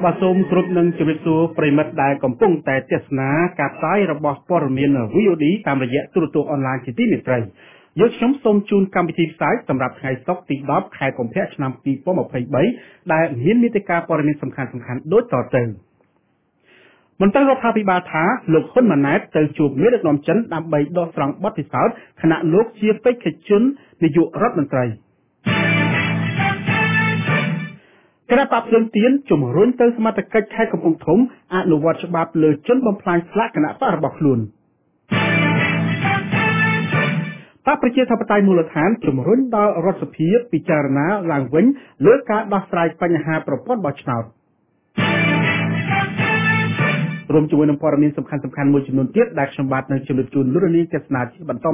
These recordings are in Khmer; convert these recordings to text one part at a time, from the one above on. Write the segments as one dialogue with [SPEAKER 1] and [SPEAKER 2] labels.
[SPEAKER 1] បាទសូមគ្រប់នឹងជម្រាបសួរប្រិមិត្តដែលកំពុងតែទស្សនាការផ្សាយរបស់ព័ត៌មាន VOD តាមរយៈទូរទស្សន៍អនឡាញជាទីមេត្រីយើងខ្ញុំសូមជូនកម្មវិធីផ្សាយសម្រាប់ថ្ងៃសុក្រទី10ខែកុម្ភៈឆ្នាំ2023ដែលមានមាតិកាព័ត៌មានសំខាន់ៗដូចតទៅមន្ត្រីរដ្ឋាភិបាលថាលោកហ៊ុនម៉ាណែតទៅជួបមេដឹកនាំចិនដើម្បីដកស្រង់បទពិសោធន៍ខណៈលោកជាបេក្ខជននាយករដ្ឋមន្ត្រីគណៈបព្វជិទានជំរុញទៅសមត្ថកិច្ចខេត្តកំពង់ធំអនុវត្តច្បាប់លើជនបំផ្លាញស្លាកគណៈបករបស់ខ្លួនបកប្រជាធិបតេយ្យមូលដ្ឋានជំរុញដល់រដ្ឋសភាពិចារណាឡើងវិញលើការដោះស្រាយបញ្ហាប្រព័ន្ធបោះឆ្នោតរួមជាមួយនឹងព័ត៌មានសំខាន់ៗមួយចំនួនទៀតដែលខ្ញុំបាទនឹងជម្រាបជូនលោកនាងទស្សនាជាបន្ត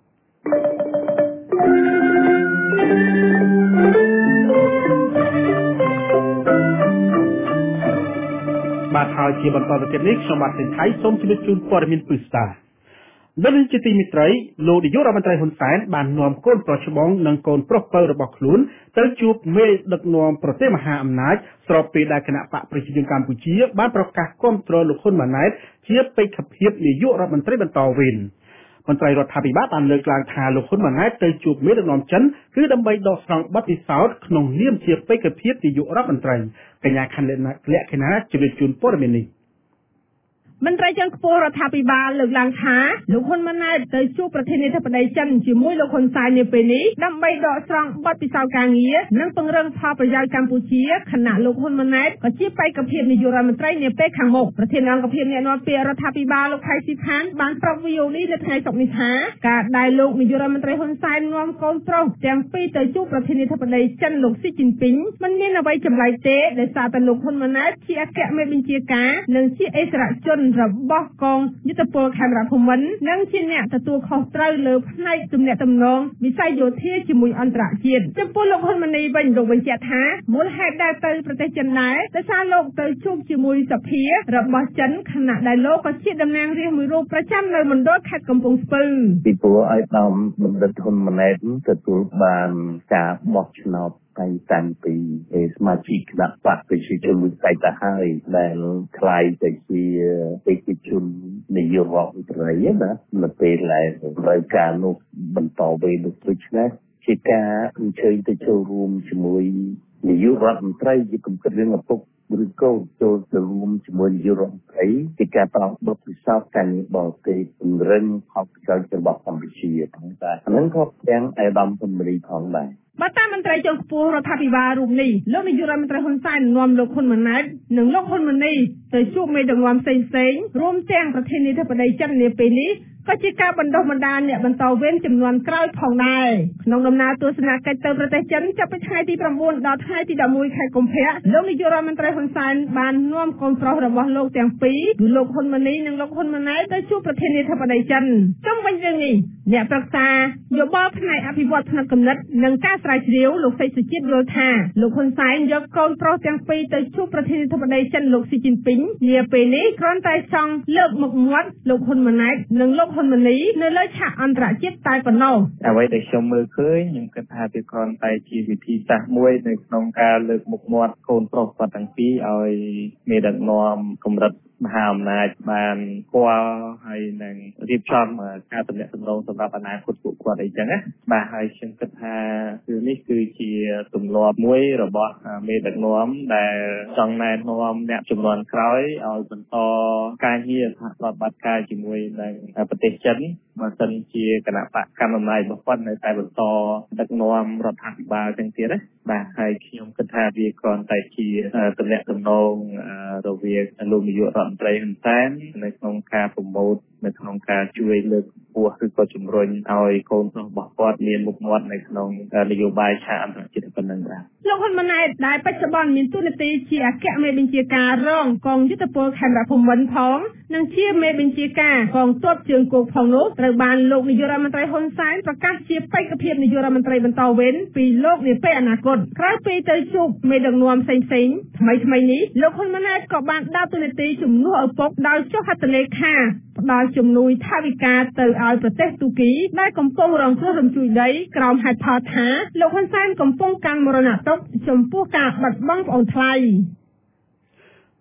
[SPEAKER 1] បាទហើយជាបន្តទៅទៀតនេះខ្ញុំបាទសេនថៃសូមជម្រាបជូនព័ត៌មានពិស្ដាលោកនាងជាទីមេត្រីលោកនាយករដ្ឋមន្ត្រីហ៊ុនសែនបាននាំកូនប្រុសច្បងនិងកូនប្រុសពៅរបស់ខ្លួនទៅជួបមេដឹកនាំប្រទេសមហាអំណាចស្របពេលដែលគណៈបកប្រជាជនកម្ពុជាបានប្រកាសគាំទ្រលោកហ៊ុនម៉ាណែតជាបេក្ខភាពនាយករដ្ឋមន្ត្រីបន្តវេនមន្ត្រីរដ្ឋាភិបាលបានលើកឡើងថាលោកហ៊ុនម៉ាណែតទៅជួបមេដឹកនាំចិនគឺដើម្បីដកស្រង់បទពិសោធន៍ក្នុងនាមជាបេក្ខភាពនាយករដ្ឋមន្ត្រីកញ្ញាខណ្ឌលក្ខិណាជម្រាបជូនព័ត៌មាននេះ
[SPEAKER 2] មន្ត្រីជាន់ខ្ពស់រដ្ឋាភិបាលលើកឡើងថាលោកហ៊ុនម៉ាណែតទៅជួបប្រធានាធិបតីចិនជាមួយលោកហ៊ុនសែននាពេលនេះដើម្បីដកស្រង់បទពិសោធន៍ការងារនិងពង្រឹងផលប្រយោជន៍កម្ពុជាខណៈលោកហ៊ុនម៉ាណែតក៏ជាបេក្ខភាពនាយករដ្ឋមន្ត្រីនាពេលខាងមុខប្រធានអង្គភិបអ្នកនាំពាក្យរដ្ឋាភិបាលលោកថៃស៊ីផានបានប្រាប់ VOD នៅថ្ងៃសុក្រនេះថាការដែលលោកនាយករដ្ឋមន្ត្រីហ៊ុនសែននាំកូនប្រុសទាំងពីរទៅជួបប្រធានាធិបតីចិនលោកស៊ីជីនពីងមិនមានអ្វីចម្លែកទេដោយសារតែលោកហ៊ុនម៉ាណែតជាអគ្គមេបញ្ជាការនិងជាអិសរាជជនរបស់កងយុទ្ធពលខេមរភូមិន្ទនិងជាអ្នកទទួលខុសត្រូវលើផ្នែកទំនាក់ទំនងវិស័យយោធាជាមួយអន្តរជាតិចំពោះលោកហ៊ុនម៉ាណីវិញលោកបញ្ជាក់ថាមូលហេតុដែលទៅប្រទេសចិនដែរដោយសារលោកទៅជួបជាមួយសភារបស់ចិនខណៈដែលលោកក៏ជាតំណាងរាស្ត្រមួយរូបប្រចាំនៅមណ្ឌលខេត្តកំពង់ស្ពឺ
[SPEAKER 3] ពីព្រោះឲ្យដំបណ្ឌិតហ៊ុនម៉ាណែតទទួលបានការបោះឆ្នោតតែតាំងពីសមាជិកគណៈបកប្រជាជនមួយផ្សេងទៅហើយដែលខ្លាយទៅជាបេក្ខជននាយករដ្ឋមន្ត្រីណានៅពេលដែលត្រូវការនោះបន្តវេនដូចនេះជាការអញ្ជើញទៅចូលរួមជាមួយនាយករដ្ឋមន្ត្រីជាគំនិតរឿងឪពុកឬកូនចូលទៅរួមជាមួយនាយករដ្ឋមន្ត្រីជាការប្រោសបទពិសោធន៍ការងារបរទេសពង្រឹងផលប្រយោជន៍របស់កម្ពុជាផងដែរអានឹងក៏ទាំងអាដាមហ៊ុនម៉ាណីផងដែរ
[SPEAKER 2] បាទតាមមន្ត្រីជាន់ខ្ពស់រដ្ឋាភិបាលរូបនេះលោកនាយករដ្ឋមន្ត្រីហ៊ុនសែននាំលោកហ៊ុនម៉ាណែតនិងលោកហ៊ុនម៉ាណីទៅជួបមេដឹកនាំផ្សេងៗរួមទាំងប្រធានាធិបតីចិននាពេលនេះក៏ជាការបណ្ដុះបណ្ដាលអ្នកបន្តវេនចំនួនក្រោយផងដែរក្នុងដំណើរទស្សនកិច្ចទៅប្រទេសចិនចាប់ពីថ្ងៃទី9ដល់ថ្ងៃទី11ខែកុម្ភៈលោកនាយករដ្ឋមន្ត្រីហ៊ុនសែនបាននាំកូនប្រុសរបស់លោកទាំងពីរគឺលោកហ៊ុនម៉ាណីនិងលោកហ៊ុនម៉ាណែតទៅជួបប្រធានាធិបតីចិនជុំវិញរឿងនេះអ្នកប្រឹក្សាយោបល់ផ្នែកអភិវឌ្ឍផ្នែកគំនិតនិងការស្រាវជ្រាវលោកសេចសុជាតិយល់ថាលោកហ៊ុនសែនយកកូនប្រុសទាំងពីរទៅជួបប្រធានាធិបតីចិនលោកស៊ីជីនពីងនាពេលនេះគ្រាន់តែចង់លើកមុខមាត់លោកហ៊ុនម៉ាណែតនិងលោកហ៊ុនម៉ាណីនៅលើឆាកអន្តរជាតិតែប៉ុណ្ណោះ
[SPEAKER 4] អ្វីដែលខ្ញុំមើលឃើញខ្ញុំគិតថាវាគ្រាន់តែជាវិធីសាស្ត្រមួយនៅក្នុងការលើកមុខមាត់កូនប្រុសគាត់ទាំងពីរឲ្យមេដឹកនាំកម្រិតមហាអំណាចបានស្គាល់ហើយនឹងរៀបចំការទំនាក់ទំនងសម្រាប់អនាគតពួកគាត់អីចឹងណាបាទហើយខ្ញុំគិតថាគឺនេះគឺជាទម្លាប់មួយរបស់មេដឹកនាំដែលចង់ណែនាំអ្នកជំនាន់ក្រោយឲ្យបន្តការងារសហប្រតិបត្តិការជាមួយនឹងប្រទេសចិនបើសិនជាគណៈបកកណ្ដាលអំណាចរបស់គាត់នៅតែបន្តដឹកនាំរដ្ឋាភិបាលចឹងទៀតណាបាទហើយខ្ញុំគិតថាវាគ្រាន់តែជាទំនាក់ទំនងរវាងលោកនាយករដ្ឋមន្ត្រីហ៊ុនសែននៅក្នុងការប្រម៉ូទនៅក្នុងការជួយលើកកម្ពស់ឬក៏ជំរុញឲ្យកូនប្រុសរបស់គាត់មានមុខមាត់នៅក្នុងនយោបាយឆាកអន្តរជាតិប៉ុណ្ណឹងបាទ
[SPEAKER 2] លោកហ៊ុនម៉ាណែតដែលបច្ចុប្បន្នមានតួនាទីជាអគ្គមេបញ្ជាការរងកងយុទ្ធពលខេមរភូមិន្ទផងនិងជាមេបញ្ជាការកងទ័ពជើងគោកផងនោះត្រូវបានលោកនាយករដ្ឋមន្ត្រីហ៊ុនសែនប្រកាសជាបេក្ខភាពនាយករដ្ឋមន្ត្រីបន្តវេនពីលោកនាពេលអនាគតក្រោយពីទៅជួបមេដឹកនាំផ្សេងៗថ្មីនេះលោកហ៊ុនម៉ាណែតក៏បានដើរតួនាទីជំនួសឪពុកដោយចុះហត្ថលេខាផ្ដល់ជំនួយថវិកាទៅឲ្យប្រទេសទូគីដែលកំពុងរងគ្រោះរំជួយដីក្រោមហេតុផលថាលោកហ៊ុនសែនកំពុងកាន់មរណទុក្ខចំពោះការបាត់បង់ប្អូនថ្លៃ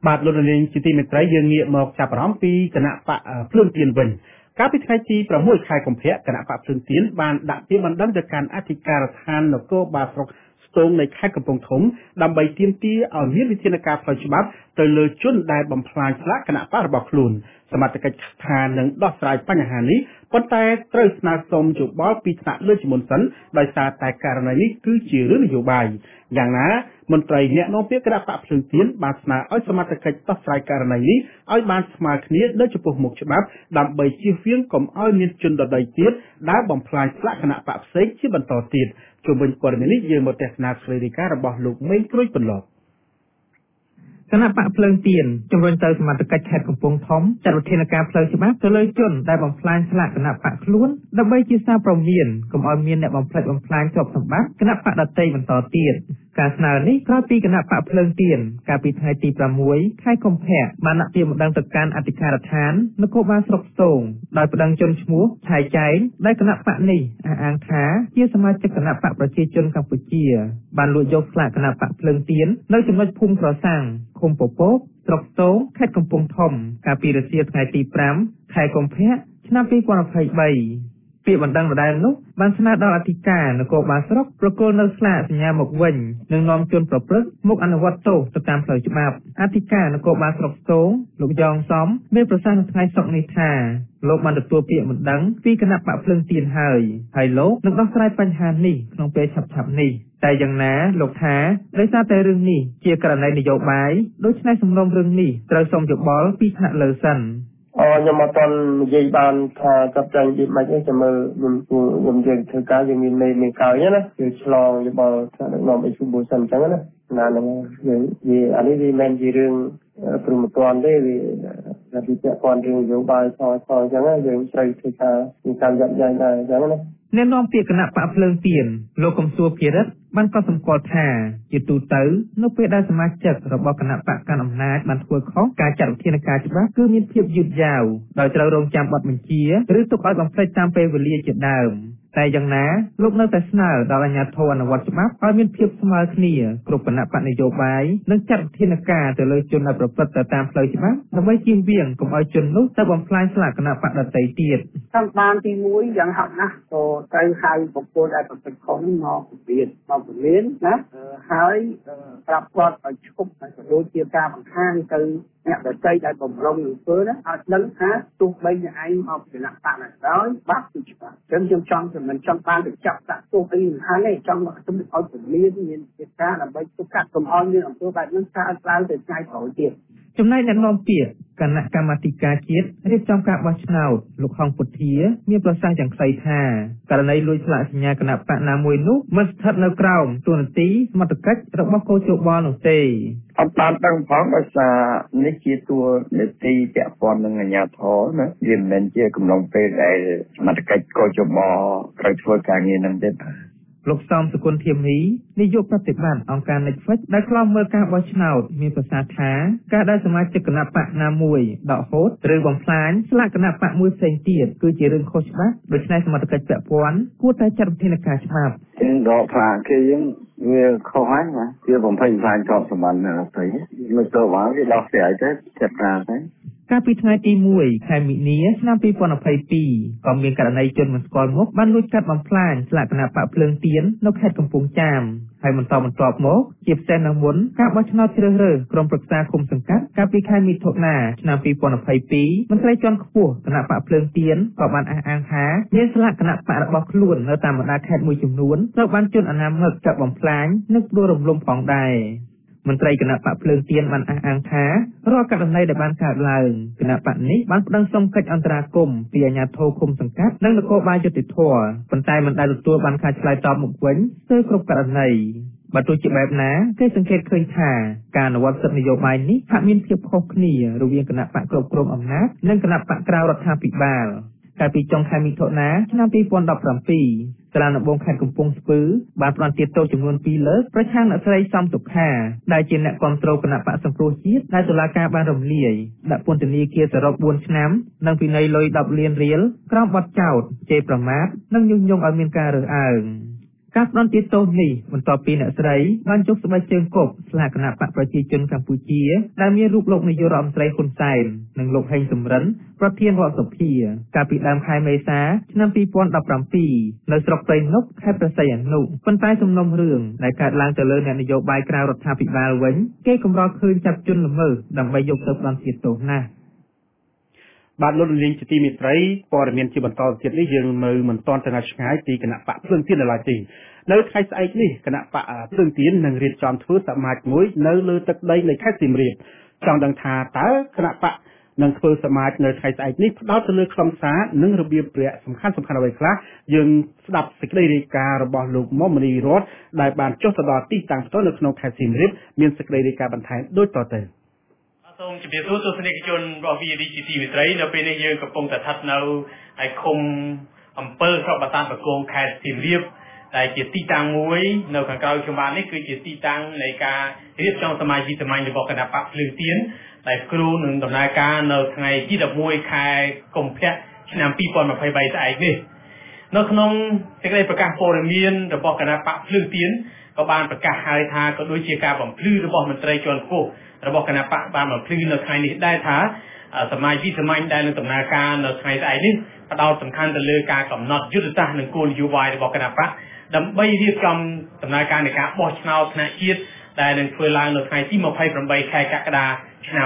[SPEAKER 1] បាទលោកនាងជាទីមេត្រីយើងងាកមកចាប់អារម្មណ៍ពីគណៈបកភ្លើងទៀនវិញកាលពីថ្ងៃទី6ខែកុម្ភៈគណៈបកភ្លើងទៀនបានដាក់ពាក្យបណ្ដឹងទៅកាន់អធិការដ្ឋាននគរបាលស្រុកស្ទងនៃខេត្តកំពង់ធំដើម្បីទាមទារឲ្យមានវិធានការផ្លូវច្បាប់ទៅលើជនដែលបំផ្លាញស្លាកគណៈបករបស់ខ្លួនសមត្ថកិច្ចថានឹងដោះស្រាយបញ្ហានេះប៉ុន្តែត្រូវស្នើសុំយោបល់ពីថ្នាក់លើជាមុនសិនដោយសារតែករណីនេះគឺជារឿងនយោបាយយ៉ាងណាមន្ត្រីអ្នកនាំពាក្យគណៈបកភ្លើងទៀនបានស្នើឲ្យសមត្ថកិច្ចដោះស្រាយករណីនេះឲ្យបានស្មើគ្នានៅចំពោះមុខច្បាប់ដើម្បីជៀសវាងកុំឲ្យមានជនដទៃទៀតដែលបំផ្លាញស្លាកគណៈបកផ្សេងជាបន្តទៀតជុំវិញព័ត៌មាននេះយើងមកទស្សនាស្រីរីការបស់លោកមេងគ្រួយបន្លប់គណៈបកភ្លើងទៀនជំរុញទៅសមត្ថកិច្ចខេត្តកំពង់ធំចាត់វិធានការផ្លូវច្បាប់ទៅលើជនដែលបំផ្លាញស្លាកគណៈបកខ្លួនដើម្បីជាសារព្រមានកុំឲ្យមានអ្នកបំផ្លិចបំផ្លាញទ្រព្យសម្បត្តិគណៈបកដទៃបន្តទៀតការស្នើនេះក្រោយពីគណៈបកភ្លើងទៀនកាលពីថ្ងៃទី6ខែកុម្ភៈបានដាក់ពាក្យបណ្ដឹងទៅកាន់អធិការដ្ឋាននគរបាលស្រុកស្ទងដោយប្តឹងជនឈ្មោះឆៃចែងដែលគណៈបកនេះអះអាងថាជាសមាជិកគណៈបកប្រជាជនកម្ពុជាបានលួចយកស្លាកគណៈបកភ្លើងទៀននៅចំណុចភូមិក្រសាំងឃុំពពកស្រុកស្ទងខេត្តកំពង់ធំកាលពីរសៀលថ្ងៃទី5ខែកុម្ភៈឆ្នាំ2023ពាក្យបណ្ដឹងដដែលនោះបានស្នើដល់អធិការនគរបាលស្រុកប្រគល់នៅស្លាកសញ្ញាមកវិញនិងនាំជនប្រព្រឹត្តមកអនុវត្តទោសទៅតាមផ្លូវច្បាប់អធិការនគរបាលស្រុកស្ទងលោកយ៉ងសំមានប្រសាសន៍នៅថ្ងៃសុក្រនេះថាលោកបានទទួលពាក្យបណ្ដឹងពីគណៈបកភ្លើងទៀនហើយលោកនឹងដោះស្រាយបញ្ហានេះក្នុងពេលឆាប់ៗនេះតែយ៉ាងណាលោកថាដោយសារតែរឿងនេះជាករណីនយោបាយដូច្នេះសំណុំរឿងនេះត្រូវសូមយោបល់ពីថ្នាក់លើសិន
[SPEAKER 5] ខ្ញុំអត់ទាន់និយាយបានថាចាប់ចែងនិយាយមិនទេចាំមើលខ្ញុំយើងធ្វើការយើងមានមេកោយណាគឺឆ្លងយោបល់ថាដឹកនាំអីជំនួសសិនអញ្ចឹងណាហ្នឹងយើងនិយាយអានេះវាមិនជារឿងព្រមត្តនទេវាពីពាក់ព័ន្ធរឿងនយោបាយអញ្ចឹងយើងត្រូវធ្វើការមានការយ៉ាប់យ៉ៃដែរអញ្ចឹងណា
[SPEAKER 1] អ្នកនាំពាក្យគណៈបកភ្លើងទៀនលោកកំសួរភិរិទ្ធបានកត់សម្គាល់ថាជាទូទៅនៅពេលដែលសមាជិករបស់គណៈបកកណ្ដាលអំណាចបានធ្វើខុសការចាត់វិធានការច្បាប់គឺមានភាពយឺតយ៉ាវដោយត្រូវរងចាំបទបញ្ជាឬទុកឲ្យបំភ្លេចតាមពេលវេលាជាដើមតែយ៉ាងណាលោកនៅតែស្នើដល់អាជ្ញាធរអនុវត្តច្បាប់ឲ្យមានភាពស្មើគ្នាគ្រប់គណៈបកនយោបាយនិងចាត់វិធានការទៅលើជនដែលប្រព្រឹត្តទៅតាមផ្លូវច្បាប់ដើម្បីជៀសវាងកុំឲ្យជននោះទៅបំផ្លាញស្លាកគណៈបកដទៃទៀត
[SPEAKER 5] តាមបានទី1យ៉ាងហោចណាស់ក៏ត្រូវហៅបុគ្គលដែលប្រព្រឹត្តខុសនេះមកពលានណាហើយប្រាប់គាត់ឲ្យឈប់ហើយក៏ដូចជាការបង្ហាញទៅអ្នកដទៃដែលបំរុងនឹងធ្វើណាឲ្យដឹងថាទោះបីអ្នកឯងមកគណៈបកណាដោយបាត់ពីច្បាប់អញ្ចឹងខ្ញុំមិនចង់បានទៅចាប់ដាក់ទោសអីមិនហានទេចង់មកជំរុញឲ្យពលានមានកិច្ចការដើម្បីទប់កាត់កុំឲ្យមានអំពើបែបនេះកើតឡើងទៅថ្ងៃក្រោយទៀត
[SPEAKER 1] ចំណែកអ្នកនាំពាក្យគណៈកម្មាធិការជាតិរៀបចំការបោះឆ្នោតលោកហងពុធាមានប្រសាសន៍យ៉ាងខ្លីថាករណីលួចស្លាកសញ្ញាគណៈបកណាមួយនោះមិនស្ថិតនៅក្រោមទូនាទីសមត្ថកិច្ចរបស់កោជបនោះទេ
[SPEAKER 3] អត់បានដឹងផងដោយសារនេះជាតួនាទីពាក់ព័ន្ធនឹងអាជ្ញាធរណាវាមិនមែនជាកំឡុងពេលដែលសមត្ថកិច្ចកោជបត្រូវធ្វើការងារនឹងទេ
[SPEAKER 1] លោកសំសុគន្ធធាមនីនាយកប្រតិបត្តិអង្គការ Netflix ដែលខ្លំមើលការបោះឆ្នោតមានប្រសាសន៍ថាការដែលសមាជិកគណៈបកណាមួយដកហូតឬបំផ្លាញស្លាកគណៈបកមួយផ្សេងទៀតគឺជារឿងខុសច្បាប់ដូច្នេះសមត្ថកិច្ចពាក់ព័ន្ធគួរតែចាត់វិធានការច្បាប់
[SPEAKER 3] ដកផ្លាកគេយើងវាខុសហើយណាវាបំផ្លាញទ្រព្យសម្បត្តិណាទៅមិនទៅបានវាដោះស្រាយទៅចាត់ការទៅ
[SPEAKER 1] កាលពីថ្ងៃទី1ខែមិនិនាឆ្នាំ2022ក៏មានករណីជនមិនស្គាល់មុខបានលួចកាត់បំផ្លាញស្លាកគណៈបកភ្លើងទៀននៅខេត្តកំពង់ចាមហើយបន្តបន្ទាប់មកជាពិសេសនៅមុនការបោះឆ្នោតជ្រើសរើសក្រុមប្រឹក្សាគុំសង្កាត់កាលពីខែមិថុនាឆ្នាំ2022មន្ត្រីជាន់ខ្ពស់គណៈបកភ្លើងទៀនក៏បានអះអាងថាមានស្លាកគណៈបករបស់ខ្លួននៅតាមបណ្ដាខេត្តមួយចំនួនត្រូវបានជនអនាមិកចាប់បំផ្លាញនិងដួលរំលំផងដែរមន្ត្រីគណៈបកភ្លើងទៀនបានអះអាងថារាល់ករណីដែលបានកើតឡើងគណៈបកនេះបានប្តឹងសុំកិច្ចអន្តរាគមន៍ពីអាជ្ញាធរឃុំសង្កាត់និងនគរបាលយុតិធធម៌ប៉ុន្តែមិនដែលទទួលបានការឆ្លើយតបមកវិញស្ទើរគ្រប់ករណីបើទោះជាបែបណាគេសង្កេតឃើញថាការអនុវត្តសិទ្ធិនយោបាយនេះហាក់មានភាពខុសគ្នារវាងគណៈបកគ្រប់គ្រងអំណាចនិងគណៈបកក្រៅរដ្ឋាភិបាលកាលពីចុងខែមិថុនាឆ្នាំ2017សាលាដំបងខេត្តកំពង់ស្ពឺបានផ្តន្ទាទោសចំនួន2លើកប្រឆាំងអ្នកស្រីសំសុខាដែលជាអ្នកគ្រប់គ្រងគណៈបកសង្គ្រោះជាតិដែលតុលាការបានរំលាយដាក់ពន្ធនាគារសរុប4ឆ្នាំនិងពិន័យលុយ10លានរៀលក្រោមបទចោទជេរប្រមាថនិងញុះញង់ឲ្យមានការរើសអើង
[SPEAKER 6] ការផ្ដន់ទាទោសនេះបន្ទាប់ពីអ្នកស្រីបានយកស្បែកជើងគប់ស្លាកគណៈបកប្រជាជនកម្ពុជាដែលមានរូបលោកនាយករដ្ឋមន្ត្រីហ៊ុនសែននិងលោកហេងសំរិនប្រធានរដ្ឋសភាកាលពីដើមខែមេសាឆ្នាំ2017នៅស្រុកព្រៃនប់ខេត្តព្រះសីហនុប៉ុន្តែសំណុំរឿងដែលកើតឡើងទៅលើអ្នកនយោបាយក្រៅរដ្ឋាភិបាលវិញគេកម្រឃើញចាប់ជនល្មើសដើម្បីយកទៅផ្ដន់ទាទោសណាស់
[SPEAKER 1] បាទលោកនាងជាទីមេត្រីព័ត៌មានជាបន្តទៀតនេះយើងនៅមិនទាន់ទៅណាឆ្ងាយពីគណៈបកភ្លើងទៀននៅឡើយទេនៅថ្ងៃស្អែកនេះគណៈបកភ្លើងទៀននឹងរៀបចំធ្វើសមាជមួយនៅលើទឹកដីនៃខេត្តសៀមរាបចង់ដឹងថាតើគណៈបកនឹងធ្វើសមាជនៅថ្ងៃស្អែកនេះផ្ដោតទៅលើខ្លឹមសារនិងរបៀបព្រះសំខាន់អ្វីខ្លះយើងស្ដាប់សេចក្តីរាយការណ៍របស់លោកមុំមនីរតដែលបានចុះទៅដល់ទីតាំងផ្ទាល់នៅក្នុងខេត្តសៀមរាបមានសេចក្តីរាយការណ៍បន្ថែមដូចតទៅ
[SPEAKER 7] សូមជម្រាបសួរទស្សនិកជនរបស់ VTV ទីមេត្រីនៅពេលនេះយើងកំពុងតែស្ថិតនៅឯឃុំអំពិលស្រុកបាសានបកងខេត្តសៀមរាបដែលជាទីតាំងមួយនៅខាងក្រៅខ្ញុំបាននេះគឺជាទីតាំងនៃការរៀបចំសមាជវិសាមញ្ញរបស់គណៈបកភ្លើងទៀនដែលគ្រូនឹងដំណើរការនៅថ្ងៃទី11ខែកុម្ភៈឆ្នាំ2023ស្អែកនេះនៅក្នុងសេចក្តីប្រកាសព័ត៌មានរបស់គណៈបកភ្លើងទៀនក៏បានប្រកាសហើយថាក៏ដូចជាការបំភ្លឺរបស់មន្ត្រីជាន់ខ្ពស់របស់គណៈបកបានបំភ្លឺនៅថ្ងៃនេះដែរថាសមាជវិសាមញ្ញដែលនឹងដំណើរការនៅថ្ងៃស្អែកនេះផ្ដោតសំខាន់ទៅលើការកំណត់យុទ្ធសាស្ត្រនិងគោលនយោបាយរបស់គណៈបកដើម្បីរៀបចំដំណើរការនៃការបោះឆ្នោតថ្នាក់ជាតិដែលនឹងធ្វើឡើងនៅថ្ងៃទី28ខែកក្កដាឆ្នាំ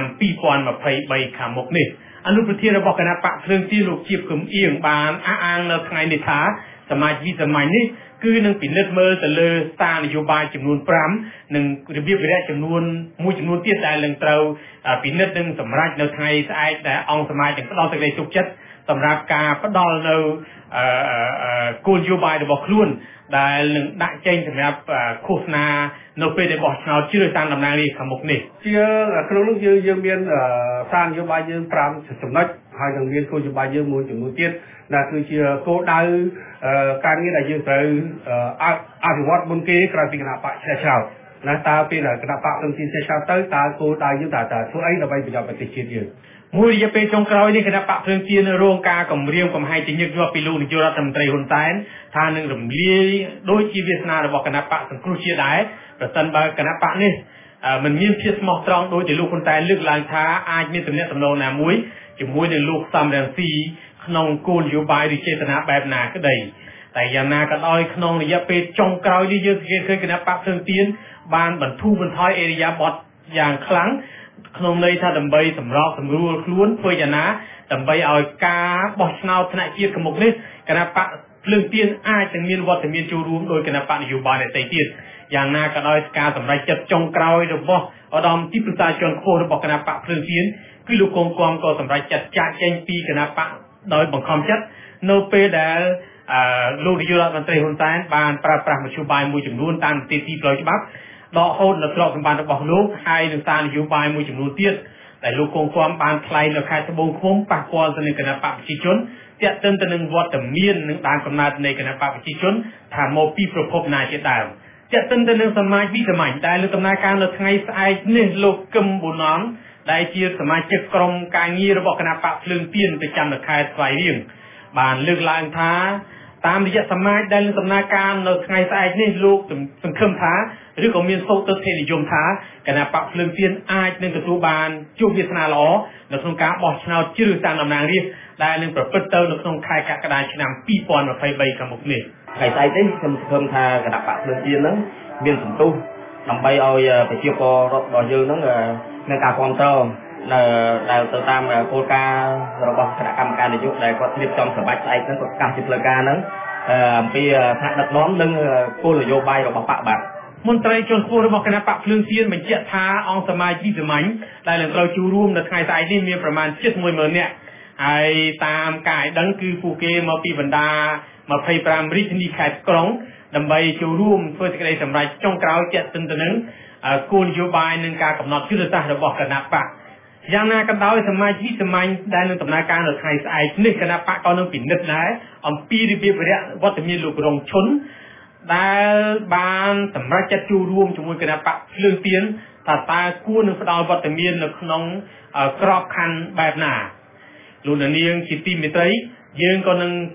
[SPEAKER 7] 2023ខាងមុខនេះអនុប្រធានរបស់គណៈបកភ្លើងទៀនលោកជាបកំអៀងបានអះអាងនៅថ្ងៃនេះថាសមាជវិសាមញ្ញនេះគឺនឹងពិនិត្យមើលទៅលើសារនយោបាយចំនួន5និងរបៀបវិរៈចំនួនមួយចំនួនទៀតដែលនឹងត្រូវពិនិត្យនិងសម្រេចនៅថ្ងៃស្អែកដែលអង្គសមាជនឹងផ្ដល់សេចក្តីទុកចិត្តសម្រាប់ការផ្ដល់នៅគោលនយោបាយរបស់ខ្លួនដែលនឹងដាក់ចេញសម្រាប់ឃោសនានៅពេលដែលបោះឆ្នោតជ្រើសតាំងតំណាងរាស្ត្រខាងមុខនេះ
[SPEAKER 8] ជាក្នុងនោះយើងមានសារនយោបាយយើង5ចំណុចហើយនឹងមានគោលនយោបាយយើងមួយចំនួនទៀតដែលគឺជាគោលដៅការងារដែលយើងត្រូវអភិវឌ្ឍមុនគេក្រោយពីគណៈបកឆ្លះឆ្នោតណាតើពេលគណៈបកនឹងទីឆ្លះឆ្នោតទៅតើគោលដៅយើងតើធ្វើអីដើម្បីប្រយោជន៍ប្រទេសជាតិយើង
[SPEAKER 7] មួយរយៈពេលចុងក្រោយនេះគណៈបកភ្លើងទៀនរងការគំរាមកំហែងជាញឹកញាប់ពីលោកនាយករដ្ឋមន្ត្រីហ៊ុនសែនថានឹងរំលាយដោយជាវាសនារបស់គណៈបកសង្គ្រោះជាតិដែរប្រសិនបើគណៈបកនេះមិនមានភាពស្មោះត្រង់ដោយដែលលោកហ៊ុនសែនលើកឡើងថាអាចមានទំនាក់ទំនងណាមួយជាមួយនឹងលោកសំរងស៊ីក្នុងគោលនយោបាយឬចេតនាបែបណាក្តីតែយ៉ាងណាក៏ដោយក្នុងរយៈពេលចុងក្រោយនេះយើងឃើញគណៈបកភ្លើងទៀនបានបន្ធូរបន្ថយអេរិយាបថយ៉ាងខ្លាំងក្នុងន័យថាដើម្បីសម្របសម្រួលខ្លួនធ្វើយ៉ាងណាដើម្បីឲ្យការបោះឆ្នោតថ្នាក់ជាតិខាងមុខនេះគណៈបកភ្លើងទៀនអាចនឹងមានវត្តមានចូលរួមដោយគណៈបកនយោបាយដទៃទៀតយ៉ាងណាក៏ដោយការសម្រេចចិត្តចុងក្រោយរបស់ឧត្តមទីប្រឹក្សាជាន់ខ្ពស់របស់គណៈបកភ្លើងទៀនគឺលោកកងគំក៏សម្រេចចិត្តចាកចេញពីគណៈបកដោយបង្ខំចិត្តនៅពេលដែលលោកនាយករដ្ឋមន្ត្រីហ៊ុនសែនបានប្រើប្រាស់មធ្យោបាយមួយចំនួនតាមនីតិផ្លូវច្បាប់ដកហូតនៅទ្រព្យសម្បត្តិរបស់លោកហើយនឹងសារនយោបាយមួយចំនួនទៀតដែលលោកកងគំបានថ្លែងនៅខេត្តត្បូងឃ្មុំប៉ះពាល់ទៅនឹងគណៈបកប្រជាជនទាក់ទិនទៅនឹងវត្តមាននិងដើមកំណើតនៃគណៈបកប្រជាជនថាមកពីប្រភពណាជាដើមទាក់ទិនទៅនឹងសមាជវិសាមញ្ញដែលលើកដំណើរការនៅថ្ងៃស្អែកនេះលោកកឹមប៊ូណនដែលជាសមាជិកក្រុមការងាររបស់គណៈបកភ្លើងទៀនប្រចាំនៅខេត្តស្វាយរៀងបានលើកឡើងថាតាមរយៈសមាជដែលនឹងដំណើរការនៅថ្ងៃស្អែកនេះលោកសង្ឃឹមថាឬក៏មានសូត្រទស្សនិយមថាគណៈបកភ្លើងទៀនអាចនឹងទទួលបានជោគវាសនាល្អនៅក្នុងការបោះឆ្នោតជ្រើសតាំងតំណាងរាស្ត្រដែលនឹងប្រព្រឹត្តទៅនៅក្នុងខែកក្កដាឆ្នាំ2023ខាងមុខនេះ
[SPEAKER 9] ថ្ងៃស្អែកនេះខ្ញុំសង្ឃឹមថាគណៈបកភ្លើងទៀននឹងមានសន្ទុះដើម្បីឲ្យប្រជាពលរដ្ឋរបស់យើងនឹងមានការគ្រប់គ្រងដែលទៅតាមគោលការណ៍របស់គណៈកម្មការនយោបាយដែលគាត់រៀបចំសម្បត្តិស្អែកហ្នឹងគាត់ប្រកាសជាផ្លូវការហ្នឹងអំពីថ្នាក់ដឹកនាំនិងគោលនយោបាយរបស់បកបាទ
[SPEAKER 7] មន្ត្រីជាន់ខ្ពស់របស់គណៈបកភ្លើងទៀនបញ្ជាក់ថាអង្គសមាជវិសាមញ្ញដែលនឹងត្រូវចូលរួមនៅថ្ងៃស្អែកនេះមានប្រមាណជិត 10000 នាក់ហើយតាមការឲ្យដឹងគឺពួកគេមកពីបណ្ដា25រាជធានីខេត្តក្រុងដើម្បីចូលរួមធ្វើសេចក្តីសម្រេចចុងក្រោយទាក់ទិនទៅនឹងគោលនយោបាយនិងការកំណត់យុទ្ធសាស្ត្ររបស់គណៈបកយ៉ាងណាក៏ដោយសមាជវិសាមញ្ញដែលនឹងដំណើរការនៅថ្ងៃស្អែកនេះគណៈបកក៏នឹងពិនិត្យដែរអំពីរបៀបវិរៈវត្តមានលោករងឈុនដែលបានសម្រេចចិត្តចូលរួមជាមួយគណៈបកភ្លើងទៀនថាតើគួរនឹងផ្ដល់វត្តមាននៅក្នុងក្របខ័ណ្ឌបែបណាលោកនាងជាទីមេត្រីយើងក៏នឹង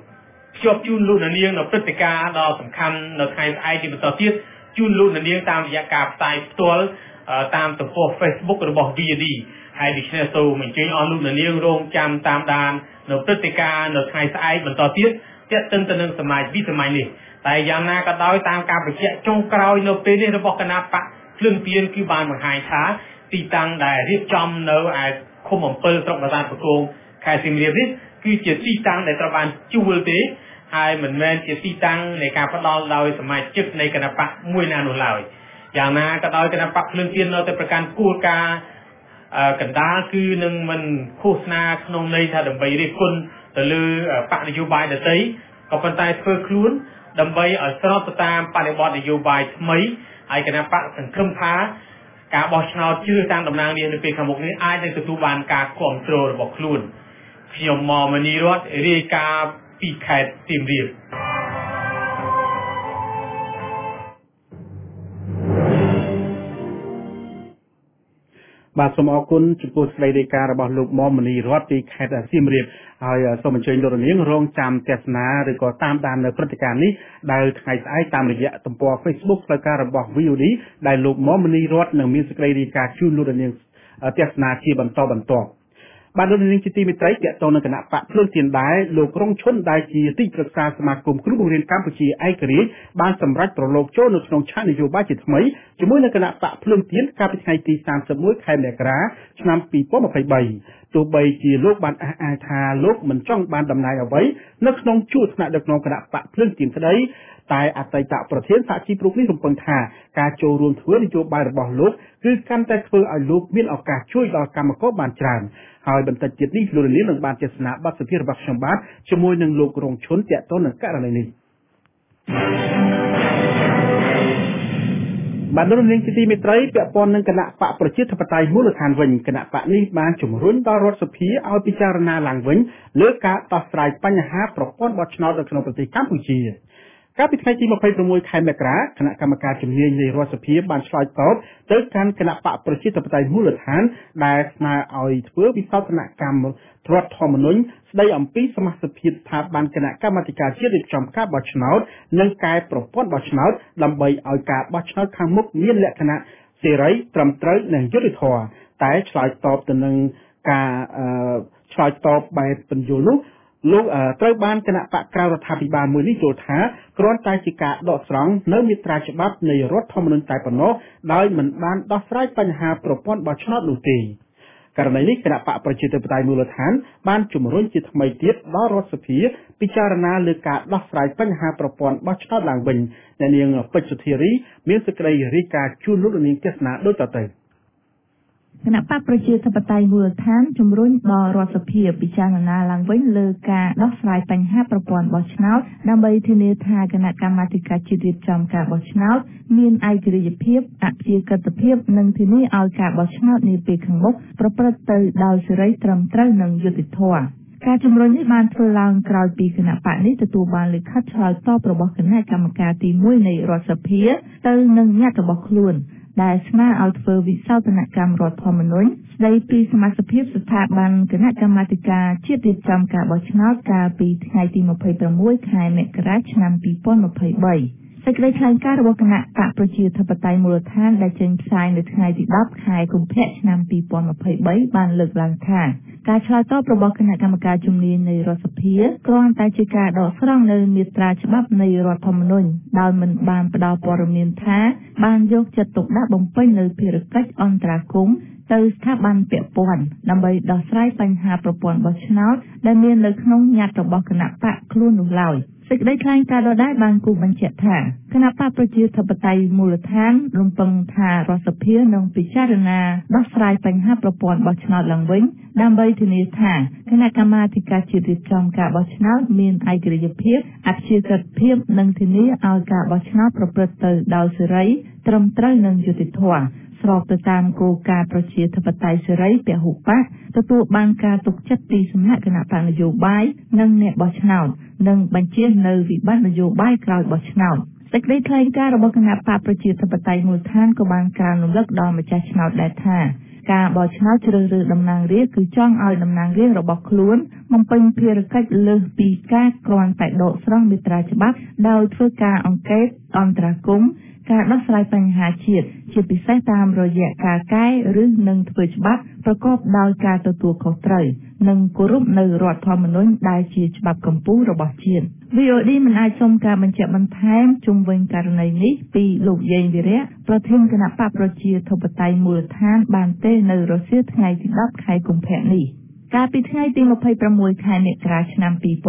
[SPEAKER 7] ភ្ជាប់ជូនលោកនាងនៅព្រឹត្តិការណ៍ដ៏សំខាន់នៅថ្ងៃស្អែកជាបន្តទៀតជូនលោកនាងតាមរយៈការផ្សាយផ្ទាល់តាមទំព័រ Facebook របស់ VOD ហើយដូច្នេះសូមអញ្ជើញអស់លោកនាងរងចាំតាមដាននៅព្រឹត្តិការណ៍នៅថ្ងៃស្អែកបន្តទៀតទាក់ទិនទៅនឹងសមាជវិសម័យនេះតែយ៉ាងណាក៏ដោយតាមការបញ្ជាក់ចុងក្រោយនៅពេលនេះរបស់គណៈបកភ្លើងទៀនគឺបានបង្ហាញថាទីតាំងដែលរៀបចំនៅឯឃុំអំពិលស្រុកបាសានប្រគងខេត្តសៀមរាបនេះគឺជាទីតាំងដែលត្រូវបានជួលទេហើយមិនមែនជាទីតាំងនៃការផ្ដល់ដោយសមាជិកនៃគណៈបកមួយណានោះឡើយយ៉ាងណាក៏ដោយគណៈបកភ្លើងទៀននៅតែប្រកាន់គោលការណ៍កណ្ដាលគឺនឹងមិនឃោសនាក្នុងន័យថាដើម្បីរិះគន់ទៅលើបកនយោបាយដទៃក៏ប៉ុន្តែធ្វើខ្លួនដើម្បីឲ្យស្របទៅតាមបរិបទនយោបាយថ្មីហើយគណៈបកសង្ឃឹមថាការបោះឆ្នោតជ្រើសតាំងតំណាងរាស្ត្រនៅពេលខាងមុខនេះអាចនឹងទទួលបានការគាំទ្ររបស់ខ្លួនខ្ញុំមកមនីរតរាយការណ៍ពីខេត្តសៀមរាប
[SPEAKER 1] បាទសូមអរគុណចំពោះស្ដីរាយការណ៍របស់លោកមុំមនីរតពីខេត្តសៀមរាបហើយសូមអញ្ជើញលោកនាងរងចាំទស្សនាឬក៏តាមដាននៅព្រឹត្តិការណ៍នេះដែលថ្ងៃស្អែកតាមរយៈទំព័រ Facebook ផ្លូវការរបស់ VOD ដែលលោកមុំមនីរតនឹងមានសេចក្តីរាយការណ៍ជូនលោកនាងទស្សនាជាបន្តបន្ទាប់បាទលោកនាងជាទីមេត្រីទាក់ទងនឹងគណៈបកភ្លើងទៀនដែរលោករងឈុនដែលជាទីប្រឹក្សាសមាគមគ្រូបង្រៀនកម្ពុជាឯករាជ្យបានសម្រេចប្រឡូកចូលនៅក្នុងឆាកនយោបាយជាថ្មីជាមួយនឹងគណៈបកភ្លើងទៀនកាលពីថ្ងៃទី31ខែមករាឆ្នាំ2023ទោះបីជាលោកបានអះអាងថាលោកមិនចង់បានតំណែងអ្វីនៅក្នុងជួរថ្នាក់ដឹកនាំគណៈបកភ្លើងទៀនក្តីតែអតីតប្រធានសហជីពរូបនេះរំពឹងថាការចូលរួមធ្វើនយោបាយរបស់លោកគឺកាន់តែធ្វើឲ្យលោកមានឱកាសជួយដល់កម្មករបានច្រើនហើយបន្តិចទៀតនេះលោកនាងនឹងបានទស្សនាបទសម្ភាសន៍របស់ខ្ញុំបាទជាមួយនឹងលោករងឈុនទាក់ទងនឹងករណីនេះបាទលោកនាងជាទីមេត្រីពាក់ព័ន្ធនឹងគណៈបកប្រជាធិបតេយ្យមូលដ្ឋានវិញគណៈបកនេះបានជំរុញដល់រដ្ឋសភាឲ្យពិចារណាឡើងវិញលើការដោះស្រាយបញ្ហាប្រព័ន្ធបោះឆ្នោតនៅក្នុងប្រទេសកម្ពុជាកាលពីថ្ងៃទី26ខែមករាគណៈកម្មការជំនាញនៃរដ្ឋសភាបានឆ្លើយតបទៅកាន់គណៈបកប្រជាធិបតេយ្យមូលដ្ឋានដែលស្នើឲ្យធ្វើវិសោធនកម្មរដ្ឋធម្មនុញ្ញស្ដីអំពីសមាជិកភាពស្ថាប័នគណៈកម្មាធិការជាតិរៀបចំការបោះឆ្នោតនិងកែប្រព័ន្ធបោះឆ្នោតដើម្បីឲ្យការបោះឆ្នោតខាងមុខមានលក្ខណៈសេរីត្រឹមត្រូវនិងយុត្តិធម៌តែឆ្លើយតបទៅនឹងការឆ្លើយតបបែបពន្យល់នោះលោកត្រូវបានគណៈបកក្រៅរដ្ឋាភិបាលមួយនេះយល់ថាគ្រាន់តែជាការដកស្រង់នៅមាត្រាច្បាប់នៃរដ្ឋធម្មនុញ្ញតែប៉ុណ្ណោះដោយមិនបានដោះស្រាយបញ្ហាប្រព័ន្ធបោះឆ្នោតនោះទេករណីនេះគណៈបកប្រជាធិបតេយ្យមូលដ្ឋានបានជំរុញជាថ្មីទៀតដល់រដ្ឋសភាពិចារណាលើការដោះស្រាយបញ្ហាប្រព័ន្ធបោះឆ្នោតឡើងវិញអ្នកនាងពេជ្រសុធារីមានសេចក្តីរាយការណ៍ជូនលោកនាងទស្សនាដូចតទៅ
[SPEAKER 10] គណៈបកប្រជាធិបតេយ្យមូលដ្ឋានជំរុញដល់រដ្ឋសភាពិចារណាឡើងវិញលើការដោះស្រាយបញ្ហាប្រព័ន្ធបោះឆ្នោតដើម្បីធានាថាគណៈកម្មាធិការជាតិរៀបចំការបោះឆ្នោតមានឯករាជ្យភាពអព្យាក្រឹតភាពនិងធានាឲ្យការបោះឆ្នោតនាពេលខាងមុខប្រព្រឹត្តទៅដោយសេរីត្រឹមត្រូវនិងយុត្តិធម៌ការជំរុញនេះបានធ្វើឡើងក្រោយពីគណៈបកនេះទទួលបានលិខិតឆ្លើយតបរបស់គណៈកម្មការទី1នៃរដ្ឋសភាទៅនឹងញត្តិរបស់ខ្លួនដែលស្នើឲ្យធ្វើវិសោធនកម្មរដ្ឋធម្មនុញ្ញស្ដីពីសមាជិកភាពស្ថាប័នគណៈកម្មាធិការជាតិរៀបចំការបោះឆ្នោតកាលពីថ្ងៃទី26ខែមករាឆ្នាំ2023សេចក្តីថ្លែងការណ៍របស់គណៈបកប្រជាធិបតេយ្យមូលដ្ឋានដែលចេញផ្សាយនៅថ្ងៃទី10ខែកុម្ភៈឆ្នាំ2023បានលើកឡើងថាការឆ្លើយតបរបស់គណៈកម្មការជំនាញនៃរដ្ឋសភាគ្រាន់តែជាការដកស្រង់នៅមាត្រាច្បាប់នៃរដ្ឋធម្មនុញ្ញដោយមិនបានផ្ដល់ព័ត៌មានថាបានយកចិត្តទុកដាក់បំពេញនៅភារកិច្ចអន្តរាគមន៍ទៅស្ថាប័នពាក់ព័ន្ធដើម្បីដោះស្រាយបញ្ហាប្រព័ន្ធបោះឆ្នោតដែលមាននៅក្នុងញត្តិរបស់គណៈបកខ្លួននោះឡើយសេចក្តីថ្លែងការណ៍ដដែលបានគូបញ្ជាក់ថាគណៈបកប្រជាធិបតេយ្យមូលដ្ឋានរំពឹងថារដ្ឋសភានឹងពិចារណាដោះស្រាយបញ្ហាប្រព័ន្ធបោះឆ្នោតឡើងវិញដើម្បីធានាថាគណៈកម្មាធិការជាតិរៀបចំការបោះឆ្នោតមានឯករាជ្យភាពអព្យាក្រឹតភាពនិងធានាឲ្យការបោះឆ្នោតប្រព្រឹត្តទៅដោយសេរីត្រឹមត្រូវនិងយុត្តិធម៌ស្របទៅតាមគោលការណ៍ប្រជាធិបតេយ្យសេរីពហុបកទទួលបានការទុកចិត្តពីសំណាក់គណៈបកនយោបាយនិងអ្នកបោះឆ្នោតនិងបញ្ជានៅវិបត្តិនយោបាយក្រោយបោះឆ្នោតសេចក្តីថ្លែងការណ៍របស់គណៈបកប្រជាធិបតេយ្យមូលដ្ឋានក៏បានក្រើនរំលឹកដល់ម្ចាស់ឆ្នោតដែរថាការបោះឆ្នោតជ្រើសរើសតំណាងរាស្ត្រគឺចង់ឲ្យតំណាងរាស្ត្ររបស់ខ្លួនបំពេញភារកិច្ចលើសពីការគ្រាន់តែដកស្រង់មាត្រាច្បាប់ដោយធ្វើការអង្កេតអន្តរាគមន៍ការដោះស្រាយបញ្ហាជាតិជាពិសេសតាមរយៈការកែឬនឹងធ្វើច្បាប់ប្រកបដោយការទទួលខុសត្រូវនិងគោរពនៅរដ្ឋធម្មនុញ្ញដែលជាច្បាប់កម្ពុជារបស់ជាតិ VOD មិនអាចសុំការបញ្ជាក់បន្ថែមជុំវិញករណីនេះពីលោកយេងវីរៈប្រធានគណៈបកប្រជាធិបតេយ្យមូលដ្ឋានបានទេនៅរសៀលថ្ងៃទី 10 ខែកុម្ភៈនេះកាលពីថ្ងៃទី 26 ខែមករាឆ្នាំ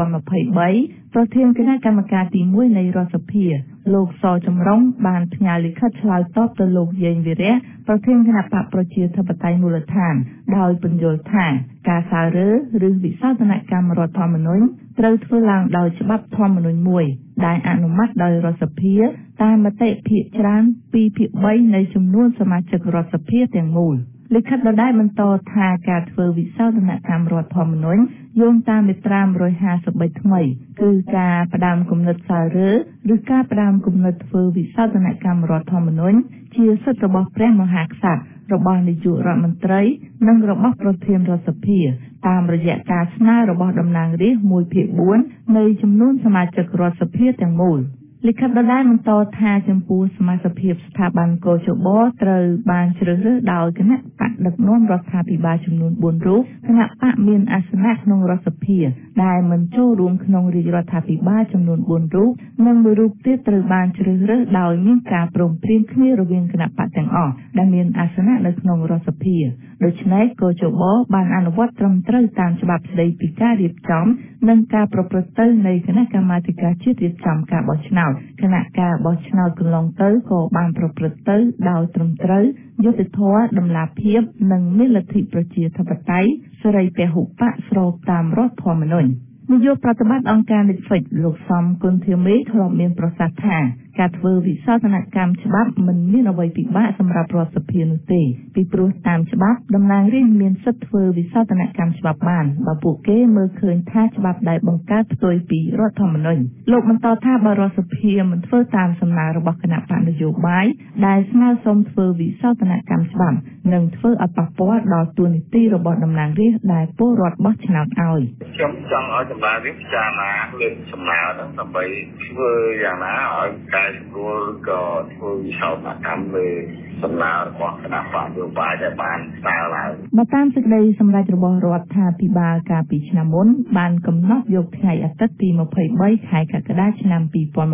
[SPEAKER 10] 2023 ប្រធានគណៈកម្មការទី 1 នៃរដ្ឋសភាលោកសចម្រុងបានផ្ញើលិខិតឆ្លើយតបទៅលោកយេងវីរៈប្រធានគណៈបកប្រជាធិបតេយ្យមូលដ្ឋានដោយពន្យល់ថាការសារើឬវិសោធនកម្មរដ្ឋធម្មនុញ្ញត្រូវធ្វើឡើងដោយច្បាប់ធម្មនុញ្ញមួយដែលអនុម័តដោយរដ្ឋសភាតាមមតិភាគច្រើន2ភាគ3នៃចំនួនសមាជិករដ្ឋសភាទាំងមូលលិខិតដដែលបន្តថាការធ្វើវិសោធនកម្មរដ្ឋធម្មនុញ្ញយោងតាមមាត្រា153ថ្មីគឺការផ្ដើមគំនិតសារើឬការផ្ដើមគំនិតធ្វើវិសោធនកម្មរដ្ឋធម្មនុញ្ញជាសិទ្ធិរបស់ព្រះមហាក្សត្ររបស់នាយករដ្ឋមន្ត្រីនិងរបស់ប្រធានរដ្ឋសភាតាមរយៈការស្នើរបស់តំណាងរាស្ត្រ1ភាគ4នៃចំនួនសមាជិករដ្ឋសភាទាំងមូលលិខិតដដែលបន្តថាចំពោះសមាជិកភាពស្ថាប័នកោជបត្រូវបានជ្រើសរើសដោយគណៈបកដឹកនាំរដ្ឋាភិបាលចំនួន4រូបគណៈបកមានអាសនៈក្នុងរដ្ឋសភាដែលមិនចូលរួមក្នុងរាជរដ្ឋាភិបាលចំនួន4រូបនិងមួយរូបទៀតត្រូវបានជ្រើសរើសដោយមានការព្រមព្រៀងគ្នារវាងគណៈបកទាំងអស់ដែលមានអាសនៈនៅក្នុងរដ្ឋសភាដូច្នេះកោជបបានអនុវត្តត្រឹមត្រូវតាមច្បាប់ស្តីពីការរៀបចំនិងការប្រព្រឹត្តទៅនៃគណៈកម្មាធិការជាតិរៀបចំការបោះឆ្នោតគណៈការបោះឆ្នោតកន្លងទៅក៏បានប្រព្រឹត្តទៅដោយត្រឹមត្រូវយុត្តិធម៌តម្លាភាពនិងមានលទ្ធិប្រជាធិបតេយ្យសេរីពហុបកស្របតាមរដ្ឋធម្មនុញ្ញនាយកប្រតិបត្តិអង្គការ Netflix លោកសំគុណធាមេធ្លាប់មានប្រសាសន៍ថាការធ្វើវិសោធនកម្មច្បាប់មិនមានអ្វីពិបាកសម្រាប់រដ្ឋសភានោះទេពីព្រោះតាមច្បាប់តំណាងរាស្ត្រមានសិទ្ធិធ្វើវិសោធនកម្មច្បាប់បានបើពួកគេមើលឃើញថាច្បាប់ដែលបង្កើតផ្ទុយពីរដ្ឋធម្មនុញ្ញលោកបន្តថាបើរដ្ឋសភាមិនធ្វើតាមសំណើរបស់គណៈបកនយោបាយដែលស្នើសុំធ្វើវិសោធនកម្មច្បាប់នឹងធ្វើឲ្យប៉ះពាល់ដល់ទួនាទីរបស់តំណាងរាស្ត្រដែលពលរដ្ឋបោះឆ្នោតឲ្យ
[SPEAKER 11] ខ្ញុំចង់ឲ្យតំណាងរាស្ត្រពិចារណាលើសំណើហ្នឹងដើម្បីធ្វើយ៉ាងណាឲ្យកែសម្រួលក៏ធ្វើវិសោធនកម្មលើសំណើរបស់គណៈបកនយោបាយដែលបានស្នើឡើង
[SPEAKER 10] បើតាមសេចក្តីសម្រេចរបស់រដ្ឋាភិបាលកាលពីឆ្នាំមុនបានកំណត់យកថ្ងៃអាទិត្យទី23ខែកក្កដាឆ្នាំ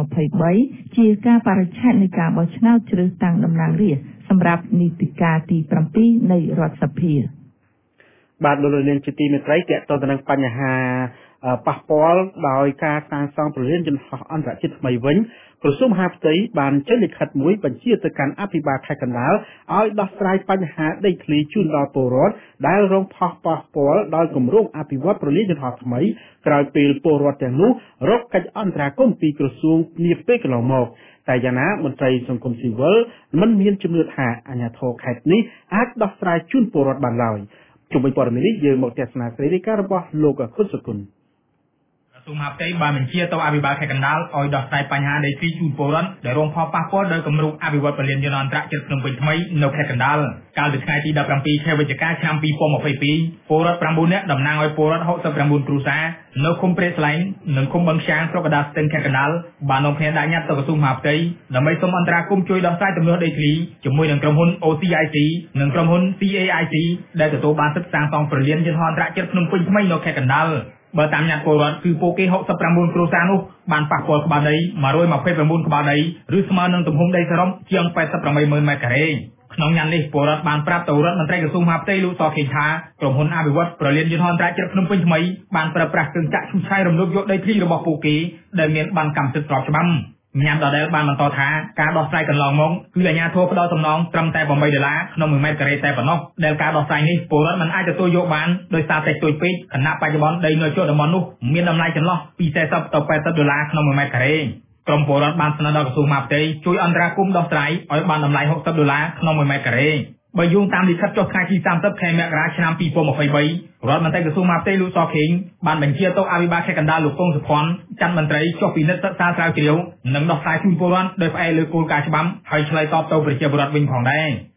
[SPEAKER 10] 2023ជាកាលបរិច្ឆេទនៃការបោះឆ្នោតជ្រើសតាំងតំណាងរាស្ត្រសម្រាប់នីតិកាលទី7នៃរដ្ឋសភា
[SPEAKER 1] បាទលោកនាងជាទីមេត្រីទាក់ទងទៅនឹងបញ្ហាប៉ះពាល់ដោយការសាងសង់ព្រលានយន្តហោះអន្តរជាតិថ្មីវិញក្រសួងមហាផ្ទៃបានចេញលិខិតមួយបញ្ជាទៅកាន់អភិបាលខេត្តកណ្ដាលឲ្យដោះស្រាយបញ្ហាដីធ្លីជូនដល់ពលរដ្ឋដែលរងប៉ះពាល់ដោយគម្រោងអភិវឌ្ឍព្រលានយន្តហោះថ្មីក្រោយពេលពលរដ្ឋទាំងនោះរកកិច្ចអន្តរាគមន៍ពីក្រសួងនាពេលកន្លងមកតែយ៉ាងណាមន្ត្រីសង្គមស៊ីវិលមិនមានជំនឿថាអាជ្ញាធរខេត្តនេះអាចដោះស្រាយជូនពលរដ្ឋបានឡើយជុំវិញព័ត៌មាននេះយើងមកទស្សនាសេរីការរបស់លោកខុនសុគន្ធ
[SPEAKER 12] ក្រសួងមហាផ្ទៃបានបញ្ជាទៅអភិបាលខេត្តកណ្ដាលឲ្យដោះស្រាយបញ្ហាដីធ្លីជូនពលរដ្ឋដែលរងផលប៉ះពាល់ដោយគម្រោងអភិវឌ្ឍព្រលានយន្តអន្តរជាតិភ្នំពេញថ្មីនៅខេត្តកណ្ដាលកាលពីថ្ងៃទី17ខែវិច្ឆិកាឆ្នាំ2022ពលរដ្ឋ9នាក់តំណាងឲ្យពលរដ្ឋ69គ្រួសារនៅឃុំព្រែកស្លែងនិងឃុំបឹងខ្យាងស្រុកកណ្ដាលស្ទឹងខេត្តកណ្ដាលបាននាំគ្នាដាក់ញត្តិទៅក្រសួងមហាផ្ទៃដើម្បីសូមអន្តរាគមន៍ជួយដោះស្រាយទំនាស់ដីធ្លីជាមួយនឹងក្រុមហ៊ុន OCIC និងក្រុមហ៊ុន CAIC ដែលទទួលបានសិទ្ធិសាងសង់ព្រលានយន្តហោះអន្តរជាតិភ្នំពេញថ្មីនៅខេត្តកណ្ដាលបើតាមញត្តិពលរដ្ឋគឺពួកគេ69គ្រួសារនោះបានប៉ះពាល់ក្បាលដី129ក្បាលដីឬស្មើនឹងទំហំដីសរុបជាង88,000ម៉ែត្រការ៉េក្នុងញត្តិនេះពលរដ្ឋបានប្រាប់ទៅរដ្ឋមន្ត្រីក្រសួងមហាផ្ទៃលោកសខេងថាក្រុមហ៊ុនអភិវឌ្ឍព្រលានយន្តហោះអន្តរជាតិភ្នំពេញថ្មីបានប្រើប្រាស់គ្រឿងចាក់ឈូសឆាយរំលោភយកដីធ្លីរបស់ពួកគេដែលមានបានកម្មសិទ្ធិស្របច្បាប់ញ៉ាំដដែលបានបន្តថាការដោះស្រាយកន្លងមកគឺអាជ្ញាធរផ្ដល់សំណងត្រឹមតែ$8ក្នុង1ម៉ែត្រការ៉េតែប៉ុណ្ណោះដែលការដោះស្រាយនេះពលរដ្ឋមិនអាចទទួលយកបានដោយសារតែទួយពេកខណៈបច្ចុប្បន្នដីនៅជាប់តំបន់នោះមានតម្លៃចន្លោះពី$40ទៅ$80ក្នុង1ម៉ែត្រការ៉េក្រុមពលរដ្ឋបានស្នើដល់ក្រសួងមហាផ្ទៃជួយអន្តរាគមន៍ដោះស្រាយឲ្យបានតម្លៃ$60ក្នុង1ម៉ែត្រការ៉េបើយោងតាមលិខិតចុះថ្ងៃទី30ខែមករាឆ្នាំ2023រដ្ឋមន្ត្រីក្រសួងមហាផ្ទៃលោកសខេងបានបញ្ជាទៅអភិបាលខេត្តកណ្ដាលលោកកុងសុភ័ណ្ឌចាត់មន្ត្រីចុះពិនិត្យសិក្សាស្រាវជ្រាវនិងដោះស្រាយជូនពលរដ្ឋដោយផ្អែកលើគោលការណ៍ច្បាប់ហើយឆ្លើយតបទៅប្រជាពលរដ្ឋវិញផងដែរ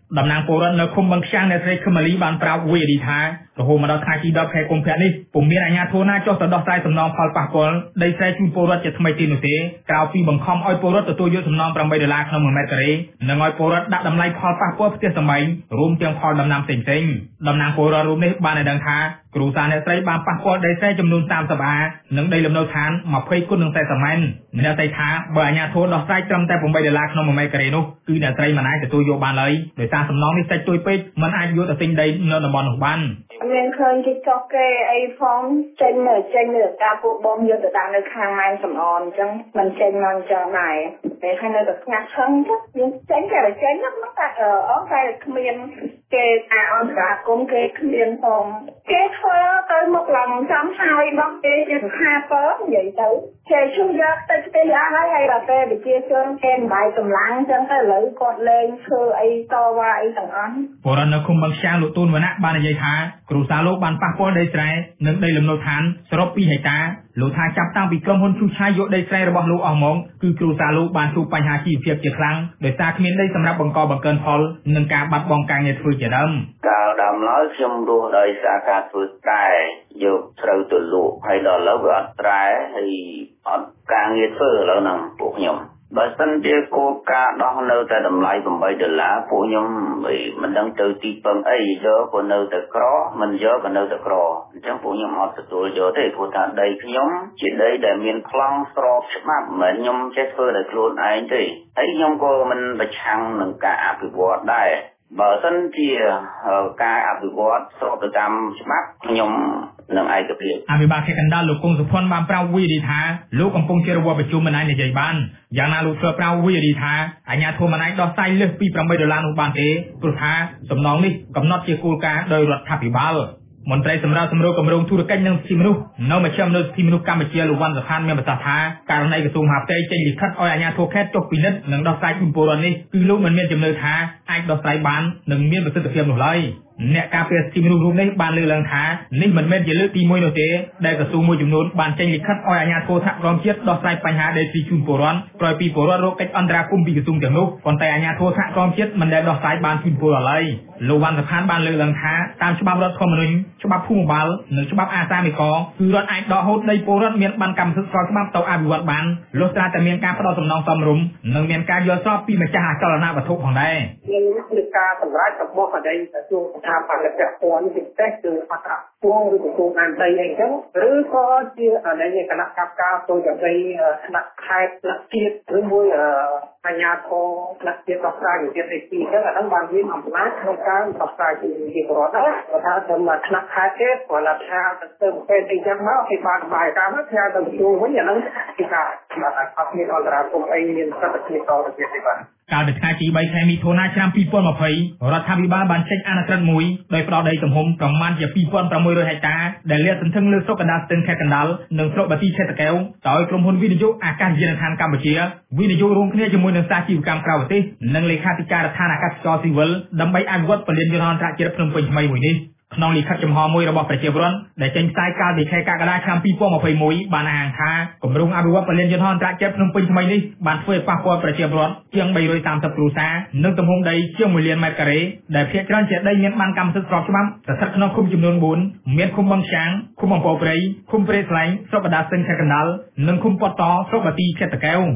[SPEAKER 12] តំណាងពលរដ្ឋនៅឃុំបឹងខ្ចាំងអ្នកស្រីខឹមម៉ាលីបានប្រាប់វិរិយថារហូតមកដល់ថ្ងៃទី10ខែកុម្ភៈនេះពុំមានអាជ្ញាធរណាចុះទៅដោះស្រាយសំណងផលប៉ះពាល់ដីស្រែជូនពលរដ្ឋជាថ្មីទៀតនោះទេក្រៅពីបង្ខំឲ្យពលរដ្ឋទទួលយកសំណង$8ក្នុង1ម៉ែត្រការ៉េនិងឲ្យពលរដ្ឋដាក់តម្លៃផលប៉ះពាល់ផ្ទះសម្បែងរួមទាំងផលដំណាំផ្សេងៗតំណាងពលរដ្ឋរូបនេះបានឲ្យដឹងថាគ្រួសារអ្នកស្រីបានប៉ះពាល់ដីស្រែចំនួន30 អានិងដីលំនៅឋាន20 គុណនឹង40 ម៉ែត្រអ្នកស្រីថាបើអាជ្ញាធរដោះស្រាយត្រឹមតែ$8ក្នុង1ម៉ែត្រការ៉េនោះគឺអ្នកស្រីមិនអាចទទួលយកបានឡើយដោយសារសំណងនេះតិចតួចពេកមិនអាចយកទៅទិញដីនៅតំបន់នោះបាន
[SPEAKER 13] មានឃើញគេចុះគេអីផងចេញនៅការពួកបងយកទៅដាក់នៅខាងម៉ែសំអនអញ្ចឹងមិនចេញមកអញ្ចឹងដែរតែហើយនៅតែស្ងាត់ឈឹងទៅយើងចេញតែមកតែតែគ្មានគេថាអន្តរាគមគេគ្មានផងគេធ្វើទៅមកឡើងចាំហើយបងគេជាខាពើនិយាយទៅគេជួយយកទៅផ្ទះហើយដល់ពេលវិជាជនគេមិនបាយកម្លាំងអញ្ចឹងទៅឥឡូវគាត់លេងធ្វើអីតវ៉ាអីទាំងអស់
[SPEAKER 12] ពលរដ្ឋនៅឃុំបឹងខ្ចាំងលោកទូនវណ្ណៈបាននិយាយថាគ្រួសារលោកបានប៉ះពាល់ដីស្រែនិងដីលំនៅឋានសរុប2ហិកតាលោកថាចាប់តាំងពីក្រុមហ៊ុនឈូសឆាយយកដីស្រែរបស់លោកអស់មកគឺគ្រួសារលោកបានជួបបញ្ហាជីវភាពជាខ្លាំងដោយសារគ្មានដីសម្រាប់បង្កបង្កើនផលនិងការបាត់បង់ការងារធ្វើជាដើម
[SPEAKER 3] កាលដើមឡើយខ្ញុំរស់ដោយសារការធ្វើតែយកត្រូវទៅលក់ហើយដល់ឥឡូវវាអត់ត្រែហើយអត់ការងារធ្វើឥឡូវហ្នឹងពួកខ្ញុំបើសិនជាគោលការណ៍ដោះនៅតែតម្លៃ$8ពួកខ្ញុំមិនដឹងទៅទីពឹងអីយកក៏នៅតែក្រមិនយកក៏នៅតែក្រអញ្ចឹងពួកខ្ញុំអត់ទទួលយកទេព្រោះថាដីខ្ញុំជាដីដែលមានប្លង់ស្របច្បាប់មិនខ្ញុំចេះធ្វើតែខ្លួនឯងទេហើយខ្ញុំក៏មិនប្រឆាំងនឹងការអភិវឌ្ឍដែរបើសិនជាការអភិវឌ្ឍស្របទៅតាមច្បាប់ខ្ញុំនឹងឯកភាព
[SPEAKER 12] អភិបាលខេត្តកណ្ដាលលោកគង់សុភ័ណ្ឌបានប្រាប់វិរិយថាលោកកំពុងជារបបប្រជុំមិនអាចនិយាយបានយ៉ាងណាលោកធ្វើប្រាប់វិរិយថាអាជ្ញាធរមិនអាចដោះស្រាយលើសពី$8នោះបានទេព្រោះថាសំណងនេះកំណត់ជាគោលការណ៍ដោយរដ្ឋាភិបាលមន្ត្រីសម្រាប់សម្រួលគម្រោងធុរកិច្ចនិងសិទ្ធិមនុស្សនៅមជ្ឈមណ្ឌលសិទ្ធិមនុស្សកម្ពុជាលោកវ៉ាន់សុផានមានប្រសាសន៍ថាករណីក្រសួងមហាផ្ទៃចេញលិខិតឲ្យអាជ្ញាធរខេត្តចុះពិនិត្យនិងដោះស្រាយជូនពលរដ្ឋនេះគឺលោកមិនមានជំនឿថាអាចដោះស្រាយបាននិងមានប្រសិទ្ធភាពនោះឡើយអ្នកការពារសិទ្ធិមនុស្សរូបនេះបានលើកឡើងថានេះមិនមែនជាលើកទី1នោះទេដែលក្រសួងមួយចំនួនបានចេញលិខិតឲ្យអាជ្ញាធរថ្នាក់ក្រោមជាតិដោះស្រាយបញ្ហាដីធ្លីជូនពលរដ្ឋក្រោយពីពលរដ្ឋរកកិច្ចអន្តរាគមន៍ពីក្រសួងទាំងនោះប៉ុន្តែអាជ្ញាធរថ្នាក់ក្រោមជាតិមិនដែលដោះស្រាយបានជូនពលរដ្ឋឡើយលោកវ៉ាន់សុផានបានលើកឡើងថាតាមច្បាប់រដ្ឋធម្មនុញ្ញច្បាប់ភូមិបាលនិងច្បាប់អាសាមីកគឺរដ្ឋអាចដកហូតដីពលរដ្ឋមានបានកម្មសិទ្ធិស្របច្បាប់ទៅអភិវឌ្ឍបានលុះត្រាតែមានការផ្ដល់សំណងសមរម្យនិងមានការយល់ស្របពីម្ចាស់អចលនវត្ថុផងដែរ
[SPEAKER 5] មានការសម្រេចរបស់អតីតក្រសួងស្ថាប័នពាក់ព័ន្ធពិសេសគឺអត្រាពងឬក្រសួងដែនដីអីចឹងឬក៏ជាគណៈកម្មការទូតដីថ្នាក់ខេត្តថ្នាក់ជាតិឬមួយអាជ្ញាធរថ្នាក់ជាតិដោះស្រាយវិវាទដីធ្លីចឹងអាហ្នឹងបានមានអំណាចក្នុងការដោះស្រាយជាពលរដ្ឋដែរថាសម្រាប់ថ្នាក់ខេត្តទេគាត់ថាទៅពេលអីចឹងមកគេបានបាយកម្មផ្ញើទៅក្រសួងវិញអាហ្នឹងគឺការអត់មានអន្តរាគមន៍អីមានសិទ្ធិភាពតទៅទៀតទេបាទ
[SPEAKER 12] កាលពីថ្ងៃទី3ខែមិថុនាឆ្នាំ2020រដ្ឋាភិបាលបានចេញអនុក្រឹត្យមួយដោយផ្ដល់ដីទំហំប្រមាណជា2600ហិកតាដែលលាតសន្ធឹងលើស្រុកកណ្ដាលស្ទឹងខេត្តកណ្ដាលនិងស្រុកបាទីខេត្តតាកែវដោយក្រុមហ៊ុនវិនិយោគអាកាសយានដ្ឋានកម្ពុជាវិនិយោគរួមគ្នាជាមួយនឹងសាជីវកម្មក្រៅប្រទេសនិងលេខាធិការដ្ឋានអាកាសចរស៊ីវិលដើម្បីអភិវឌ្ឍពលានយន្តហោះអន្តរជាតិភ្នំពេញថ្មីមួយនេះក្នុងលិខិតចំហមួយរបស់ប្រជាពលរដ្ឋដែលចេញផ្សាយកាលពីខែកក្កដាឆ្នាំ2021បានអាងថាគម្រោងអភិវឌ្ឍពលានយន្តហោះអន្តរជាតិភ្នំពេញថ្មីនេះបានធ្វើឲ្យប៉ះពាល់ប្រជាពលរដ្ឋជាង330គ្រួសារនិងទំហំដីជាង1លានម៉ែត្រការ៉េដែលភាគច្រើនជាដីមានបានកម្មសិទ្ធិស្របច្បាប់ស្ថិតក្នុងឃុំចំនួន4មានឃុំបឹងខ្ចាងឃុំអំពរព្រៃឃុំព្រែកស្លែងស្រុកកណ្ដាលស្ទឹងខេត្តកណ្ដាលនិងឃុំប៉ុតតស្រុកបាទីខេត្តតាកែវ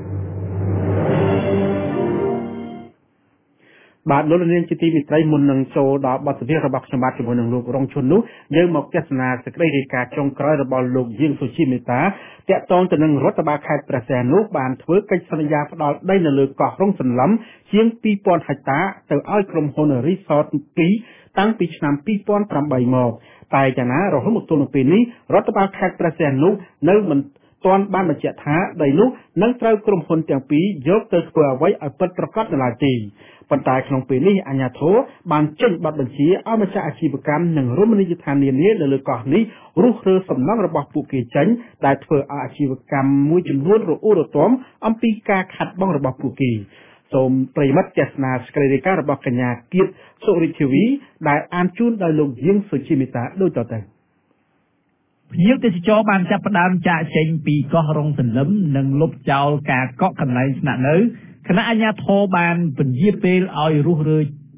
[SPEAKER 1] បាទលោកនាងជាទីមេត្រីមុននឹងចូលដល់បទសម្ភាសន៍របស់ខ្ញុំបាទជាមួយនឹងលោករងឈុននោះយើងមកទស្សនាសេចក្តីរាយការណ៍ចុងក្រោយរបស់លោកយាងសុជីមេតាតាក់ទងទៅនឹងរដ្ឋបាលខេត្តព្រះសីហនុបានធ្វើកិច្ចសន្យាផ្ដល់ដីនៅលើកោះរងសន្លឹមជាង2000ហិកតាទៅឲ្យក្រុមហ៊ុន Resort 2តាំងពីឆ្នាំ2008មកតែយ៉ាងណារហូតមកទល់នឹងពេលនេះរដ្ឋបាលខេត្តព្រះសីហនុនៅមិនទាន់បានបញ្ជាក់ថាដីនោះនឹងត្រូវក្រុមហ៊ុនទាំងពីរយកទៅធ្វើអ្វីឲ្យពិតប្រាកដនៅឡើយទេប៉ុន្តែក្នុងពេលនេះអាជ្ញាធរបានចេញប័ណ្ណបញ្ជាឲ្យម្ចាស់អាជីវកម្មនិងរមណីយដ្ឋាននានានៅលើកោះនេះរុះរើសំណង់របស់ពួកគេចេញដែលធ្វើឲ្យអាជីវកម្មមួយចំនួនរអ៊ូរទាំអំពីការខាត់បង់របស់ពួកគេសូមប្រិយមិត្តទស្សនាសេចក្តីរាយការណ៍របស់កញ្ញាគៀតសុរិទ្ធិវីដែលអានជូនដោយលោកយាងសុជីមេតាដូចតទៅ
[SPEAKER 14] ភ្ញៀវទេសចរបានចាប់ផ្ដើមចាកចេញពីកោះរងសន្លឹមនិងលុបចោលការកក់កន្លែងស្នាក់នៅគណៈអាជ្ញាធរបានពន្យាពេលឲ្យរុះរើ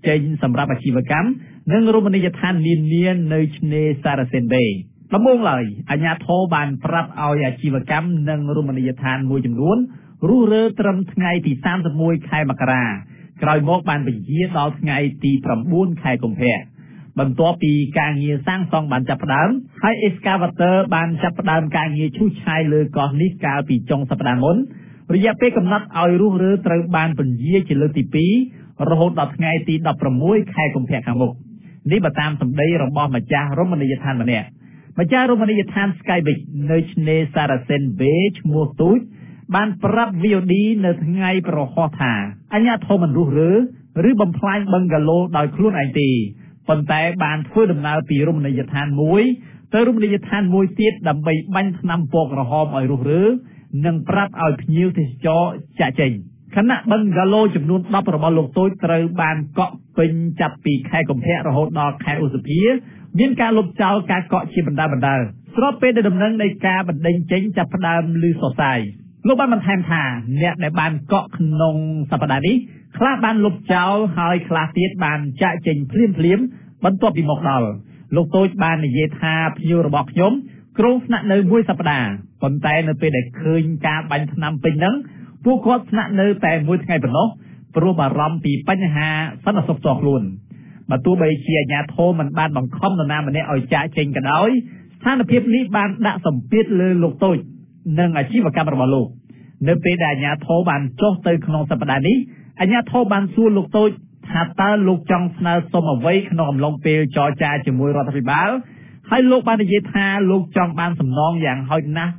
[SPEAKER 14] ចេញសម្រាប់អាជីវកម្មនិងរមណីយដ្ឋាននានានៅឆ្នេរសារ៉ាសេនបេដំបូងឡើយអាជ្ញាធរបានប្រាប់ឲ្យអាជីវកម្មនិងរមណីយដ្ឋានមួយចំនួនរុះរើត្រឹមថ្ងៃទី31ខែមករាក្រោយមកបានបញ្ជាដល់ថ្ងៃទី9ខែកុម្ភៈបន្ទាប់ពីការងារសាងសង់បានចាប់ផ្ដើមហើយ Excavator បានចាប់ផ្ដើមការងារឈូសឆាយលើកោះនេះកាលពីចុងសប្តាហ៍មុនរយៈពេលកំណត់ឲ្យរុះរើត្រូវបានពន្យាជាលើកទី2រហូតដល់ថ្ងៃទី16ខែកុម្ភៈខាងមុខនេះបើតាមសម្ដីរបស់ម្ចាស់រមណីយដ្ឋានម្នាក់ម្ចាស់រមណីយដ្ឋាន Sky Beach នៅឆ្នេរសារ៉ាសេនបេឈ្មោះទូចបានប្រាប់ VOD នៅថ្ងៃប្រហោះថាអាជ្ញាធរមិនរុះរើឬបំផ្លាញបឹងហ្គាឡូដោយខ្លួនឯងទេប៉ុន្តែបានធ្វើដំណើរពីរមណីយដ្ឋានមួយទៅរមណីយដ្ឋានមួយទៀតដើម្បីបាញ់ថ្នាំពណ៌ក្រហមឲ្យរុះរើនិងប្រាប់ឲ្យភ្ញៀវទេសចរចាក់ចេញខណៈបឹងហ្គាឡូចំនួន10របស់លោកតូចត្រូវបានកក់ពេញចាប់ពីខែកុម្ភៈរហូតដល់ខែឧសភាមានការលុបចោលការកក់ជាបណ្ដាស្របពេលដែលដំណឹងនៃការបណ្ដេញចេញចាប់ផ្ដើមឮសរសៃលោកបានបន្ថែមថាអ្នកដែលបានកក់ក្នុងសប្តាហ៍នេះខ្លះបានលុបចោលហើយខ្លះទៀតបានចាក់ចេញភ្លាមបន្ទាប់ពីមកដល់លោកតូចបាននិយាយថាភ្ញៀវរបស់ខ្ញុំគ្រោងស្នាក់នៅមួយសប្តាហ៍ប៉ុន្តែនៅពេលដែលឃើញការបាញ់ថ្នាំពេញហ្នឹងពួកគាត់ស្នាក់នៅតែមួយថ្ងៃប៉ុណ្ណោះព្រោះបារម្ភពីបញ្ហាសន្តិសុខផ្ទាល់ខ្លួនបើទោះបីជាអាជ្ញាធរមិនបានបង្ខំនរណាម្នាក់ឲ្យចាក់ចេញក៏ដោយស្ថានភាពនេះបានដាក់សម្ពាធលើលោកតូចនិងអាជីវកម្មរបស់លោកនៅពេលដែលអាជ្ញាធរបានចុះទៅក្នុងសប្តាហ៍នេះអាជ្ញាធរបានសួរលោកតូចថាតើលោកចង់ស្នើសុំអ្វីក្នុងអំឡុងពេលចរចាជាមួយរដ្ឋាភិបាលហើយលោកបាននិយាយថាលោកចង់បានសំណងយ៉ាងហោចណាស់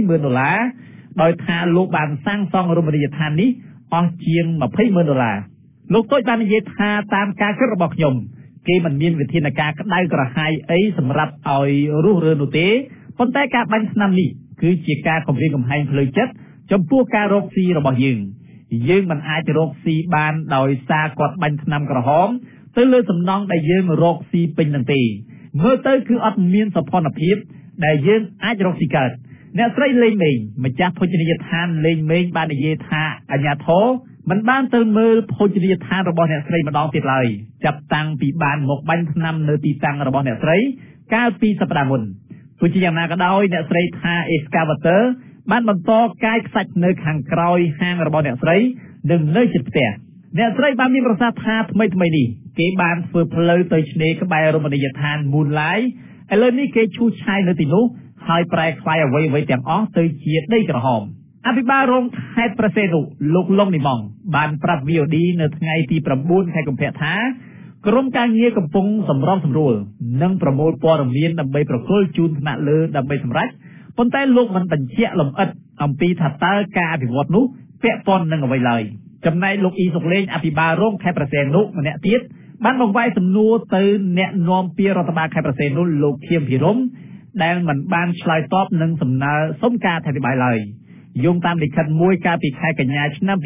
[SPEAKER 14] $70,000ដោយថាលោកបានសាងសង់រមណីយដ្ឋាននេះអស់ជាង$20,000លោកតូចបាននិយាយថាតាមការគិតរបស់ខ្ញុំគេមិនមានវិធានការក្តៅក្រហាយអីសម្រាប់ឲ្យរុះរើនោះទេប៉ុន្តែការបាញ់ថ្នាំនេះគឺជាការគំរាមកំហែងផ្លូវចិត្តចំពោះការរកស៊ីរបស់យើងមិនអាចរកស៊ីបានដោយសារគាត់បាញ់ថ្នាំក្រហមទៅលើសំណង់ដែលយើងរកស៊ីពេញនឹងទេមើលទៅគឺអត់មានសោភ័ណភាពដែលយើងអាចរកស៊ីកើតអ្នកស្រីលេងមេងម្ចាស់ភោជនីយដ្ឋានលេងមេងបាននិយាយថាអាជ្ញាធរមិនបានទៅមើលភោជនីយដ្ឋានរបស់អ្នកស្រីម្ដងទៀតឡើយចាប់តាំងពីបានមកបាញ់ថ្នាំនៅទីតាំងរបស់អ្នកស្រីកាលពីសប្តាហ៍មុនទោះជាយ៉ាងណាក៏ដោយអ្នកស្រីថា Excavator បានបន្តកាយខ្សាច់នៅខាងក្រោយហាងរបស់អ្នកស្រីនិងនៅជិតផ្ទះអ្នកស្រីបានមានប្រសាសន៍ថាថ្មីនេះគេបានធ្វើផ្លូវទៅឆ្នេរក្បែររមណីយដ្ឋាន Moonlight ឥឡូវនេះគេឈូសឆាយនៅទីនោះហើយប្រែក្លាយអ្វីទាំងអស់ទៅជាដីក្រហមអភិបាលរងខេត្តប្រសេនុលោកលងនិមងបានប្រាប់ VOD នៅថ្ងៃទី9ខែកុម្ភៈថាក្រុមការងារកំពុងសម្របសម្រួលនិងប្រមូលព័ត៌មានដើម្បីប្រគល់ជូនថ្នាក់លើដើម្បីសម្រេចប៉ុន្តែលោកមិនបញ្ជាក់លម្អិតអំពីថាតើការអភិវឌ្ឍនោះពាក់ព័ន្ធនឹងអ្វីឡើយចំណែកលោកអ៊ីសុកលេងអភិបាលរងខេត្តប្រសេនុម្នាក់ទៀតបានបង្វែរសំណួរទៅអ្នកនាំពាក្យរដ្ឋបាលខេត្តប្រសេនុលោកខៀមភិរមដែលមិនបានឆ្លើយតបនឹងសំណើសុំការអធិប្បាយឡើយយោងតាមលិខិតមួយកាលពីខែកញ្ញាឆ្នាំ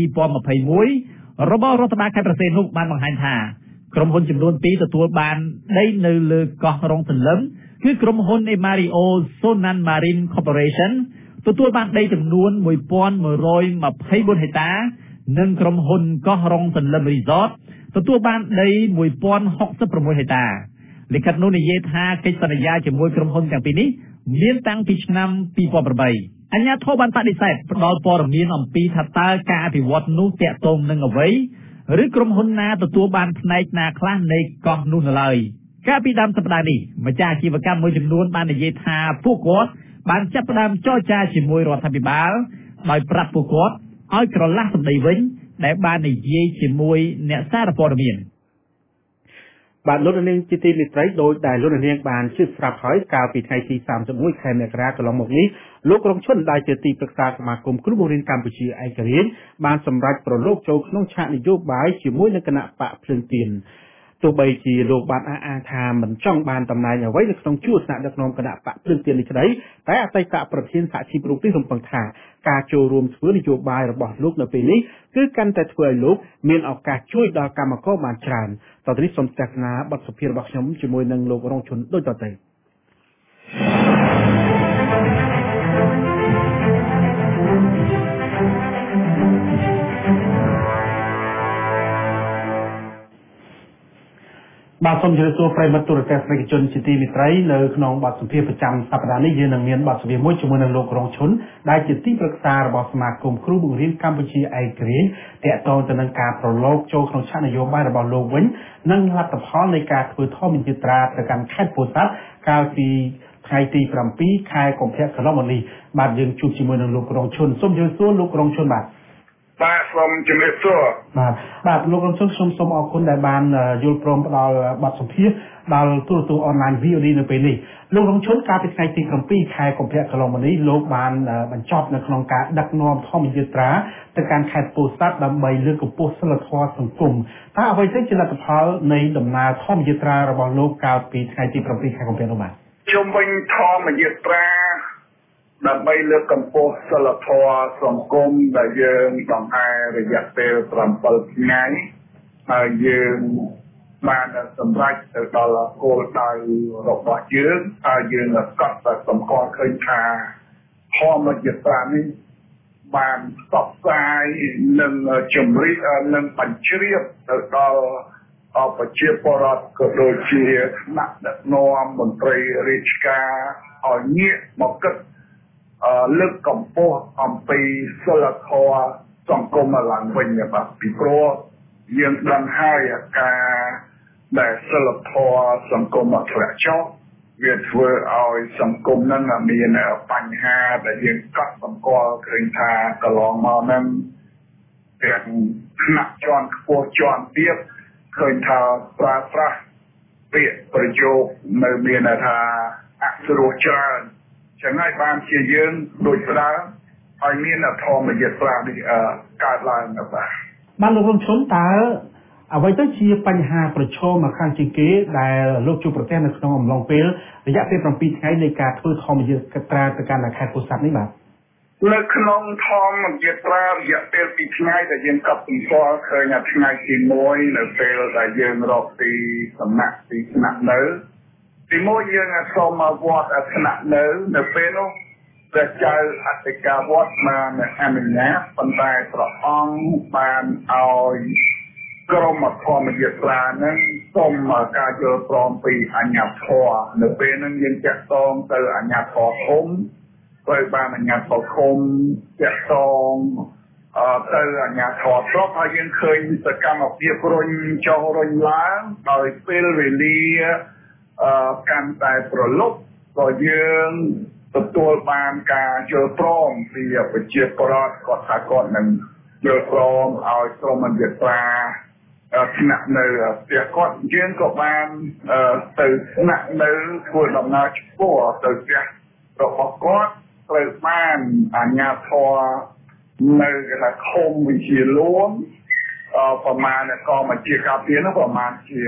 [SPEAKER 14] 2021របស់រដ្ឋបាលខេត្តប្រសេនុបានបង្ហាញថាក្រុមហ៊ុនចំនួន2ទទួលបានដីនៅលើកោះរងសន្លឹមគឺក្រុមហ៊ុន Emario Sonan Marine Corporation ទទួលបានដីចំនួន1124ហិកតានិងក្រុមហ៊ុនកោះរងសន្លឹម Resort ទទួលបានដី1066ហិកតាលិខិតនោះនិយាយថាកិច្ចសន្យាជាមួយក្រុមហ៊ុនទាំងពីរនេះមានតាំងពីឆ្នាំ2008អាជ្ញាធរបានបដិសេធផ្ដល់ព័ត៌មានអំពីថាតើការអភិវឌ្ឍនោះទាក់ទងនឹងអ្វីឬក្រុមហ៊ុនណាទទួលបានផ្នែកណាខ្លះនៃកោះនោះនៅឡើយកាលពីដើមសប្តាហ៍នេះម្ចាស់អាជីវកម្មមួយចំនួនបាននិយាយថាពួកគាត់បានចាប់ផ្ដើមចរចាជាមួយរដ្ឋាភិបាលដោយប្រាប់ពួកគាត់ឲ្យក្រឡះសម្ដីវិញដែលបាននិយាយជាមួយអ្នកសារព័ត៌មាន
[SPEAKER 1] បាទលោកនាងជាទីមេត្រីដោយដែលលោកនាងបានជឿស្រាប់ហើយកាលពីថ្ងៃទី31ខែមករាកន្លងមកនេះលោករងឈុនដែលជាទីប្រឹក្សាសមាគមគ្រូបង្រៀនកម្ពុជាឯករាជ្យបានសម្រេចប្រឡូកចូលក្នុងឆាកនយោបាយជាមួយនឹងគណៈបកភ្លើងទៀនទោះបីជាលោកបានអះអាងថាមិនចង់បានតំណែងអ្វីនៅក្នុងជួរថ្នាក់ដឹកនាំគណៈបកភ្លើងទៀននេះក្តីតែអតីតប្រធានសហជីពរូបនេះរំពឹងថាការចូលរួមធ្វើនយោបាយរបស់លោកនៅពេលនេះគឺកាន់តែធ្វើឲ្យលោកមានឱកាសជួយដល់កម្មករបានច្រើនតទៅនេះសូមទស្សនាបទសម្ភាសន៍របស់ខ្ញុំជាមួយនឹងលោករងឈុនដូចតទៅបាទសូមជម្រាបសួរប្រិយមិត្តទូរទស្សនិកជនជាទីមេត្រីនៅក្នុងបទសម្ភាសន៍ប្រចាំសប្តាហ៍នេះយើងនឹងមានបទសម្ភាសន៍មួយជាមួយនឹងលោករងឈុនដែលជាទីប្រឹក្សារបស់សមាគមគ្រូបង្រៀនកម្ពុជាឯករាជ្យទាក់ទងទៅនឹងការប្រឡូកចូលក្នុងឆាកនយោបាយរបស់លោកវិញនិងលទ្ធផលនៃការធ្វើធម្មយាត្រាទៅកាន់ខេត្តពោធិ៍សាត់កាលពីថ្ងៃទី7ខែកុម្ភៈកន្លងមកនេះបាទយើងជួបជាមួយនឹងលោករងឈុនសូមជម្រាបសួរលោករងឈុនបាទ
[SPEAKER 11] សូមជម្រាបសួរ
[SPEAKER 1] បាទលោករងឈុនខ្ញុំសូមអរគុណដែលបានយល់ព្រមផ្ដល់បទសម្ភាសន៍ដល់ទូរទស្សន៍អនឡាញ VOD នៅពេលនេះលោករងឈុនកាលពីថ្ងៃទី7ខែកុម្ភៈកន្លងមកនេះលោកបានបញ្ចប់នៅក្នុងការដឹកនាំធម្មយាត្រាទៅកាន់ខេត្តពោធិ៍សាត់ដើម្បីលើកកម្ពស់សិលធម៌សង្គមតើអ្វីទៅជាលទ្ធផលនៃដំណើរធម្មយាត្រារបស់លោកកាលពីថ្ងៃទី7ខែកុម្ភៈនោះបាទ
[SPEAKER 11] ជុំវិញធម្មយាត្រាដើម្បីលើកកម្ពស់សិលធម៌សង្គមដែលយើងដង្ហែរយៈពេល7ថ្ងៃហើយយើងបានសម្រេចទៅដល់គោលដៅរបស់យើងហើយយើងកត់តែសម្គាល់ឃើញថាធម្មយាត្រានេះបានផ្សព្វផ្សាយនិងជំរុញនិងបញ្ជ្រាបទៅដល់ប្រជាពលរដ្ឋក៏ដូចជាថ្នាក់ដឹកនាំមន្ត្រីរាជការឲ្យងាកមកគិតលើកកម្ពស់អំពីសិលធម៌សង្គមឡើងវិញបាទពីព្រោះយើងដឹងហើយការដែលសិលធម៌សង្គមធ្លាក់ចុះវាធ្វើឲ្យសង្គមនឹងមានបញ្ហាដែលយើងកត់សម្គាល់ឃើញថាកន្លងមកនឹងទាំងថ្នាក់ជាន់ខ្ពស់ជាន់ទាបឃើញថាប្រើប្រាស់ពាក្យប្រយោគនៅមានថាអសុរោះច្រើនចឹងហើយបានជាយើងដូចស្ដារឲ្យមានធម្មយាត្រានេះកើតឡើង
[SPEAKER 1] បាទលោករងឈុនតើអ្វីទៅជាបញ្ហាប្រឈមមកខាងជាងគេដែលលោកជួបប្រទះនៅក្នុងអំឡុងពេលរយៈពេល7ថ្ងៃនៃការធ្វើធម្មយាត្រាទៅកាន់ខេត្តពោធិ៍សាត់នេះបាទ
[SPEAKER 11] នៅក្នុងធម្មយាត្រារយៈពេល2ថ្ងៃដែលយើងកត់សម្គាល់ឃើញថ្ងៃទី1នៅពេលដែលយើងរកទីសំណាក់ទីស្នាក់នៅទី1យើងសូមវត្តស្នាក់នៅពេលនោះព្រះចៅអធិការវត្តបានអនុញ្ញាតប៉ុន្តែព្រះអង្គបានឲ្យក្រុមធម្មយាត្រានឹងសូមការយល់ព្រមពីអាជ្ញាធរនៅពេលហ្នឹងយើងចាក់តងទៅអាជ្ញាធរឃុំហើយបានអាជ្ញាធរឃុំចាក់តងទៅអាជ្ញាធរស្រុកហើយយើងឃើញសកម្មភាពរុញចុះរុញឡើងដោយពេលវេលាកាន់តែប្រឡប់ក៏យើងទទួលបានការយល់ព្រមពីប្រជាពលរដ្ឋគាត់ថាគាត់នឹងយល់ព្រមឲ្យក្រុមយាត្រាស្នាក់នៅផ្ទះគាត់យើងក៏បានទៅស្នាក់នៅធ្វើដំណើរឆ្ពោះទៅផ្ទះរបស់គាត់ត្រូវបានអាជ្ញាធរនៅឃុំវិជាលួងប្រមាណក៏មកជាការពារនោះប្រមាណជា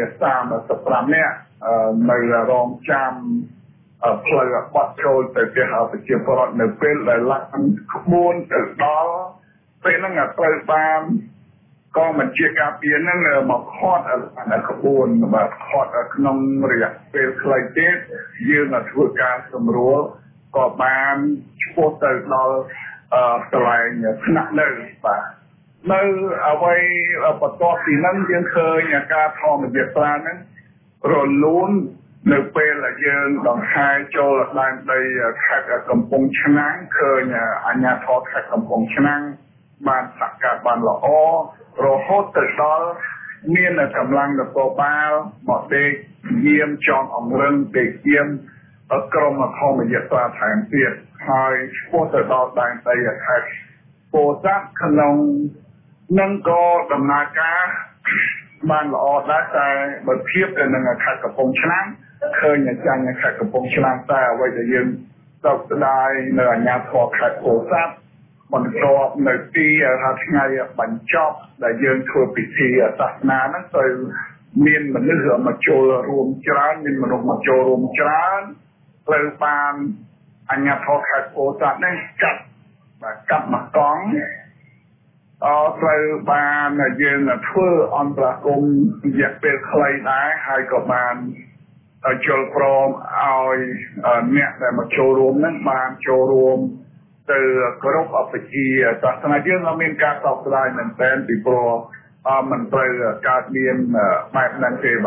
[SPEAKER 11] 35នាក់នៅរងចាំផ្លូវបាត់ចូលទៅផ្ទះប្រជាពលរដ្ឋនៅពេលដែលឡើងក្បួនទៅដល់ពេលហ្នឹងត្រូវបានក៏មិនជាការពារហ្នឹងមកខត់ក្បួនបាទខត់ក្នុងរយៈពេលខ្លីទៀតយើងធ្វើការសម្រួលក៏បានឆ្ពោះទៅដល់កន្លែងស្នាក់នៅបាទនៅអ្វីបន្ទាប់ពីហ្នឹងយើងឃើញការធម្មយាត្រាហ្នឹងរលូននៅពេលដែលយើងដង្ហែចូលដែនដីខេត្តកំពង់ឆ្នាំងឃើញអាជ្ញាធរខេត្តកំពង់ឆ្នាំងបានសហការបានល្អរហូតទៅដល់មានកម្លាំងនគរបាលមកដេកយាមចងអង្រឹងដេកយាមក្រុមធម្មយាត្រាថែមទៀតហើយឆ្ពោះទៅដល់ដែនដីខេត្តពោធិ៍សាត់ក្នុងនឹងក៏ដំណើរការបានល្អដែរតែបើធៀបទៅនឹងខេត្តកំពង់ឆ្នាំងឃើញចាញ់ខេត្តកំពង់ឆ្នាំងតែអ្វីដែលយើងសោកស្ដាយនៅអាជ្ញាធរខេត្តពោធិ៍សាត់បន្ទាប់នៅទីថាថ្ងៃបញ្ចប់ដែលយើងធ្វើពិធីសាសនាហ្នឹងទៅមានមនុស្សមកចូលរួមច្រើនមានមនុស្សមកចូលរួមច្រើនត្រូវបានអាជ្ញាធរខេត្តពោធិ៍សាត់នេះកាត់មកកង់ត្រូវបានយើងធ្វើអន្តរាគមន៍រយៈពេលខ្លីដែរហើយក៏បានយល់ព្រមឲ្យអ្នកដែលមកចូលរួមហ្នឹងបានចូលរួមទៅគ្រប់ពិធីសាសនាយើងមានការសោកស្ដាយមែនទែនពីព្រោះមិនត្រូវកើតមានបែបហ្នឹងទេបាទ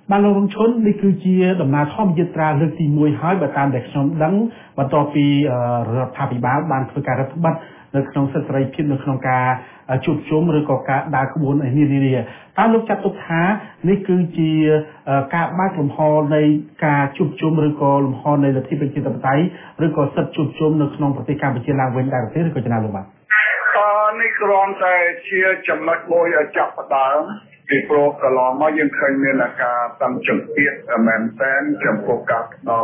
[SPEAKER 1] បានលោករងឈុននេះគឺជាដំណើរធម្មយាត្រាលើកទី1ហើយបើតាមដែលខ្ញុំដឹងបន្ទាប់ពីរដ្ឋាភិបាលបានធ្វើការរដ្ឋបတ်នៅក្នុងសិទ្ធិសេរីភាពនៅក្នុងការជួបជុំឬក៏ការដើរក្បួននានាតើលោកចាត់ទុកថានេះគឺជាការបើកលំហនៃការជួបជុំឬក៏លំហនៃលទ្ធិប្រជាធិបតេយ្យឬក៏សិទ្ធិជួបជុំនៅក្នុងប្រទេសកម្ពុជាឡើងវិញដែរទេឬក៏ចំណាលោកបាទ
[SPEAKER 11] នេះគ្រាន់តែជាចំណុចមួយចាប់ផ្ដើមពីព្រោះកន្លងមកយើងឃើញមានការតាំងជំទាវមែនទែនចំពោះការផ្ដល់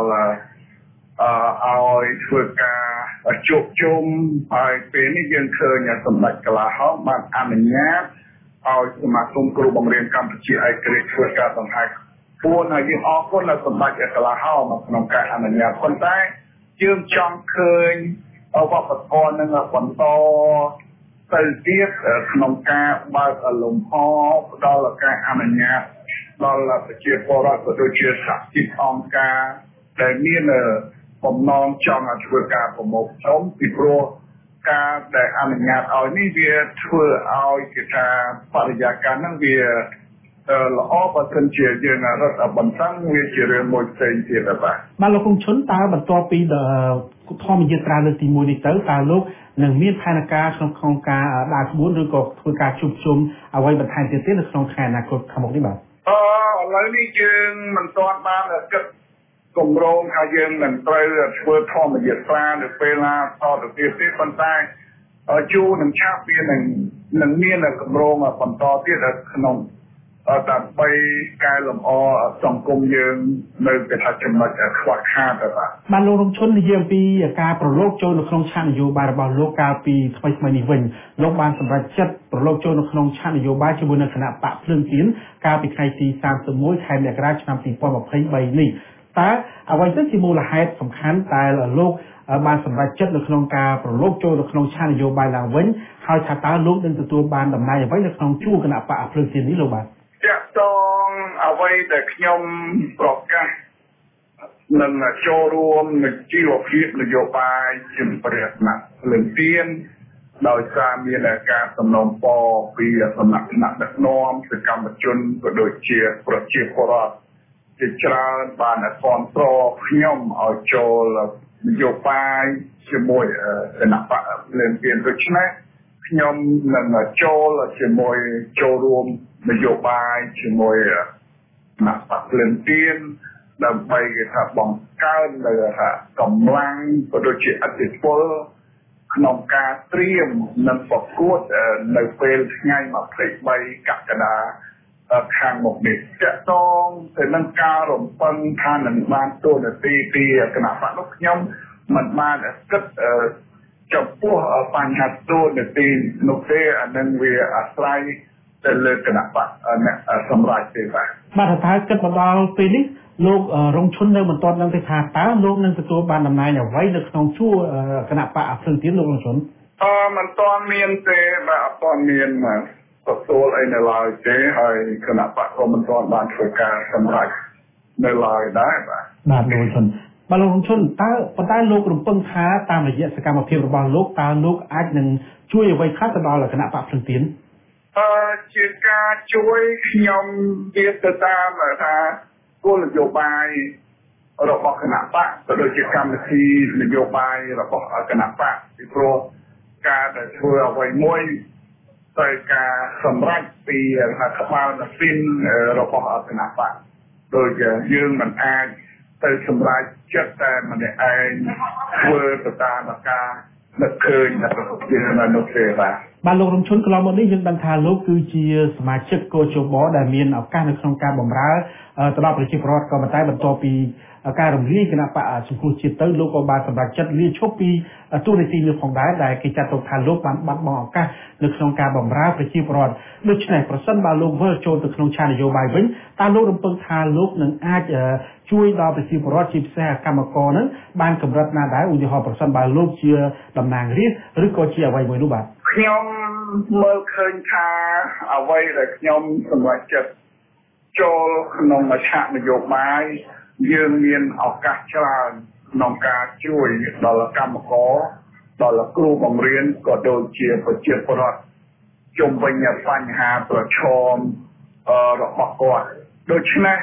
[SPEAKER 11] ឲ្យធ្វើការជួបជុំហើយពេលនេះយើងឃើញសម្ដេចកលាហោមបានអនុញ្ញាតឲ្យសមាគមគ្រូបង្រៀនកម្ពុជាឯករាជ្យធ្វើការបង្ហាញពួនហើយយើងអរគុណដល់សម្ដេចកលាហោមក្នុងការអនុញ្ញាតប៉ុន្តែយើងចង់ឃើញវប្បធម៌នឹងបន្តទៅទៀតក្នុងការបើកលំហផ្ដល់ការអនុញ្ញាតដល់ប្រជាពលរដ្ឋក៏ដូចជាសហជីពអង្គការដែលមានបំណងចង់ធ្វើការប្រមូលផ្តុំពីព្រោះការដែលអនុញ្ញាតឲ្យនេះវាធ្វើឲ្យគេថាបរិយាកាសហ្នឹងវាល្អបើសិនជាយើងរត់បន្តឹងវាជារឿងមួយផ្សេងទៀតបាទ
[SPEAKER 1] លោកគង់ឈុនតើបន្ទាប់ពីធម្មយាត្រាលើកទី1នេះទៅតើលោកនឹងមានផែនការក្នុងការដើរក្បួនឬក៏ធ្វើការជួបជុំអ្វីបន្ថែមទៀតទេនៅក្នុងខែអនាគតខាងមុខនេះបាទ
[SPEAKER 11] ឥឡូវនេះយើងមិនទាន់បានគិតគម្រោងថាយើងនឹងត្រូវធ្វើធម្មយាត្រានៅពេលណាតទៅទៀតទេប៉ុន្តែជួរនឹងឆាប់វានឹងមានគម្រោងបន្តទៀតក្នុងដើម្បីកែលម្អសង្គមយើងនៅគេថាចំណុចខ្វះខាត
[SPEAKER 1] បាទលោករងឈុននិយាយអំពីការប្រឡូកចូលនៅក្នុងឆាកនយោបាយរបស់លោកកាលពីថ្មីនេះវិញលោកបានសម្រេចចិត្តប្រឡូកចូលនៅក្នុងឆាកនយោបាយជាមួយនឹងគណៈបកភ្លើងទៀនកាលពីថ្ងៃទី31ខែមករាឆ្នាំ2023នេះតើអ្វីទៅជាមូលហេតុសំខាន់ដែលលោកបានសម្រេចចិត្តនៅក្នុងការប្រឡូកចូលនៅក្នុងឆាកនយោបាយឡើងវិញហើយថាតើលោកនឹងទទួលបានតំណែងអ្វីនៅក្នុងជួរគណៈបកភ្លើងទៀននេះលោកបាទ
[SPEAKER 11] តាក់ទងអ្វីដែលខ្ញុំប្រកាសនឹងចូលរួមនឹងជីវភាពនយោបាយជាព្រះណាក់ភ្លើងទៀនដោយសារមានការសំណូមពរពីសំណាក់ថ្នាក់ដឹកនាំសកម្មជនក៏ដូចជាប្រជាពលរដ្ឋជាច្រើនបានគាំទ្រខ្ញុំឲ្យចូលនយោបាយជាមួយគណៈបកភ្លើងទៀនដូច្នេះខ្ញុំនឹងចូលរួមនយោបាយជាមួយគណៈបកភ្លើងទៀនដើម្បីគេថាបង្កើននៅថាកម្លាំងក៏ដូចជាអធិពលក្នុងការត្រៀមនិងប្រកួតនៅពេលថ្ងៃ23កក្កដាខាងមុខនេះតកតងទៅនឹងការរំពឹងថានឹងបានទូនាទីពីគណៈបកនោះខ្ញុំមិនបានគិតចំពោះបញ្ហាទូនាទីនោះទេអានឹងវាអាស្រ័យទៅលើគណៈបកអ្នកសម្រាប់ទេ
[SPEAKER 1] បាទថាគិតមកដល់ពេលនេះលោករងឈុននៅមិនទាន់ដឹងទេថាតើលោកនឹងទទួលបានតំណែងអ្វីនៅក្នុងជួរគណៈបកភ្លើងទៀនលោករងឈុន
[SPEAKER 11] មិនទាន់មានទេបាទអត់ទាន់មានទទួលអីនៅឡើយទេហើយគណៈបកក៏មិនទាន់បានធ្វើការសម្រេចនៅឡើយដែរ
[SPEAKER 1] បាទលោករងឈុនបាទលោករងឈុនតើប៉ុន្តែលោករំពឹងថាតាមរយៈសកម្មភាពរបស់លោកតើលោកអាចនឹងជួយអ្វីខ្លះទៅដល់គណៈបកភ្លើងទៀន
[SPEAKER 11] ជាការជួយខ្ញុំវាទៅតាមថាគោលនយោបាយរបស់គណៈបកក៏ដូចជាកម្មវិធីនយោបាយរបស់គណៈបកពីព្រោះការដែលធ្វើអ្វីមួយត្រូវការសម្រេចពីក្បាលម៉ាស៊ីនរបស់គណៈបកដូចយើងមិនអាចទៅសម្រេចចិត្តតែម្នាក់ឯងធ្វើទៅតាមការនឹកឃើញរបស់យើងនៅនោះទេ
[SPEAKER 1] បាទលោករំឈុនកន្លងមកនេះយើងដឹងថាលោកគឺជាសមាជិកកោជបដែលមានឱកាសនៅក្នុងការបម្រើទៅដល់ប្រជាពលរដ្ឋក៏ប៉ុន្តែបន្ទាប់ពីការរំលាយគណៈបកសង្គ្រោះជាតិទៅលោកក៏បានសម្រេចចិត្តលាឈប់ពីតួនាទីនេះផងដែរដែលគេចាត់ទុកថាលោកបានបាត់បង់ឱកាសនៅក្នុងការបម្រើប្រជាពលរដ្ឋដូច្នេះប្រសិនបើលោកវិលចូលទៅក្នុងឆាកនយោបាយវិញតើលោករំពឹងថាលោកនឹងអាចជួយដល់ប្រជាពលរដ្ឋជាពិសេសកម្មករនឹងបានកម្រិតណាដែរឧទាហរណ៍ប្រសិនបើលោកជាតំណាងរាស្ត្រឬក៏ជាអ្វីមួយនោះបាទ
[SPEAKER 11] ខ្ញុំមើលឃើញថាអ្វីដែលខ្ញុំសម្រេចចិត្តចូលក្នុងឆាកនយោបាយយើងមានឱកាសច្រើនក្នុងការជួយដល់កម្មករដល់គ្រូបង្រៀនក៏ដូចជាប្រជាពលរដ្ឋជុំវិញបញ្ហាប្រឈមរបស់គាត់ដូច្នេះ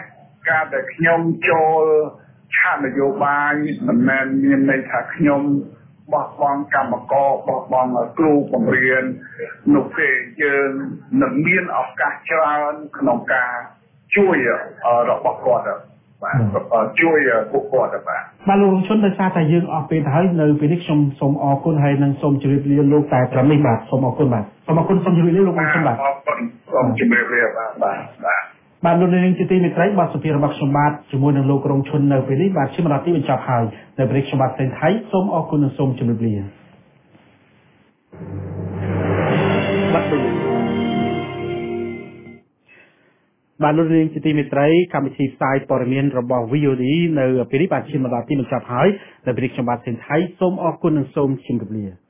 [SPEAKER 11] ការដែលខ្ញុំចូលឆាកនយោបាយមិនមែនមានន័យថាខ្ញុំបោះបង់កម្មករបោះបង់គ្រូបង្រៀននោះទេយើងនឹងមានឱកាសច្រើនក្នុងការជួយរបស់គាត់បាទជួយពួកគាត់
[SPEAKER 1] បាទលោករងឈុនដោយសារតែយើងអស់ពេលទៅហើយនៅពេលនេះខ្ញុំសូមអរគុណហើយនិងសូមជម្រាបលាលោកតែត្រឹមនេះបាទសូមអរគុណបាទសូមអរគុណសូមជម្រាបលាលោករងឈុនបាទ
[SPEAKER 11] អរគុណសូមជម្រាបលាបាទ
[SPEAKER 1] បាទលោកនាងជាទីមេត្រីបាទសុភារបស់ខ្ញុំបាទជាមួយនឹងលោករងឈុននៅពេលនេះបាទជាបណ្ដាទីបញ្ចប់ហើយនៅពេលនេះខ្ញុំបាទសេនថៃសូមអរគុណនិងសូមជម្រាបលាបាទលោកនាងជាទីមេត្រីកម្មវិធីផ្សាយព័ត៌មានរបស់ VOD នៅពេលនេះបាទជាបណ្ដាទីបញ្ចប់ហើយនៅពេលនេះខ្ញុំបាទសេនថៃសូមអរគុណនិងសូមជម្រាបលា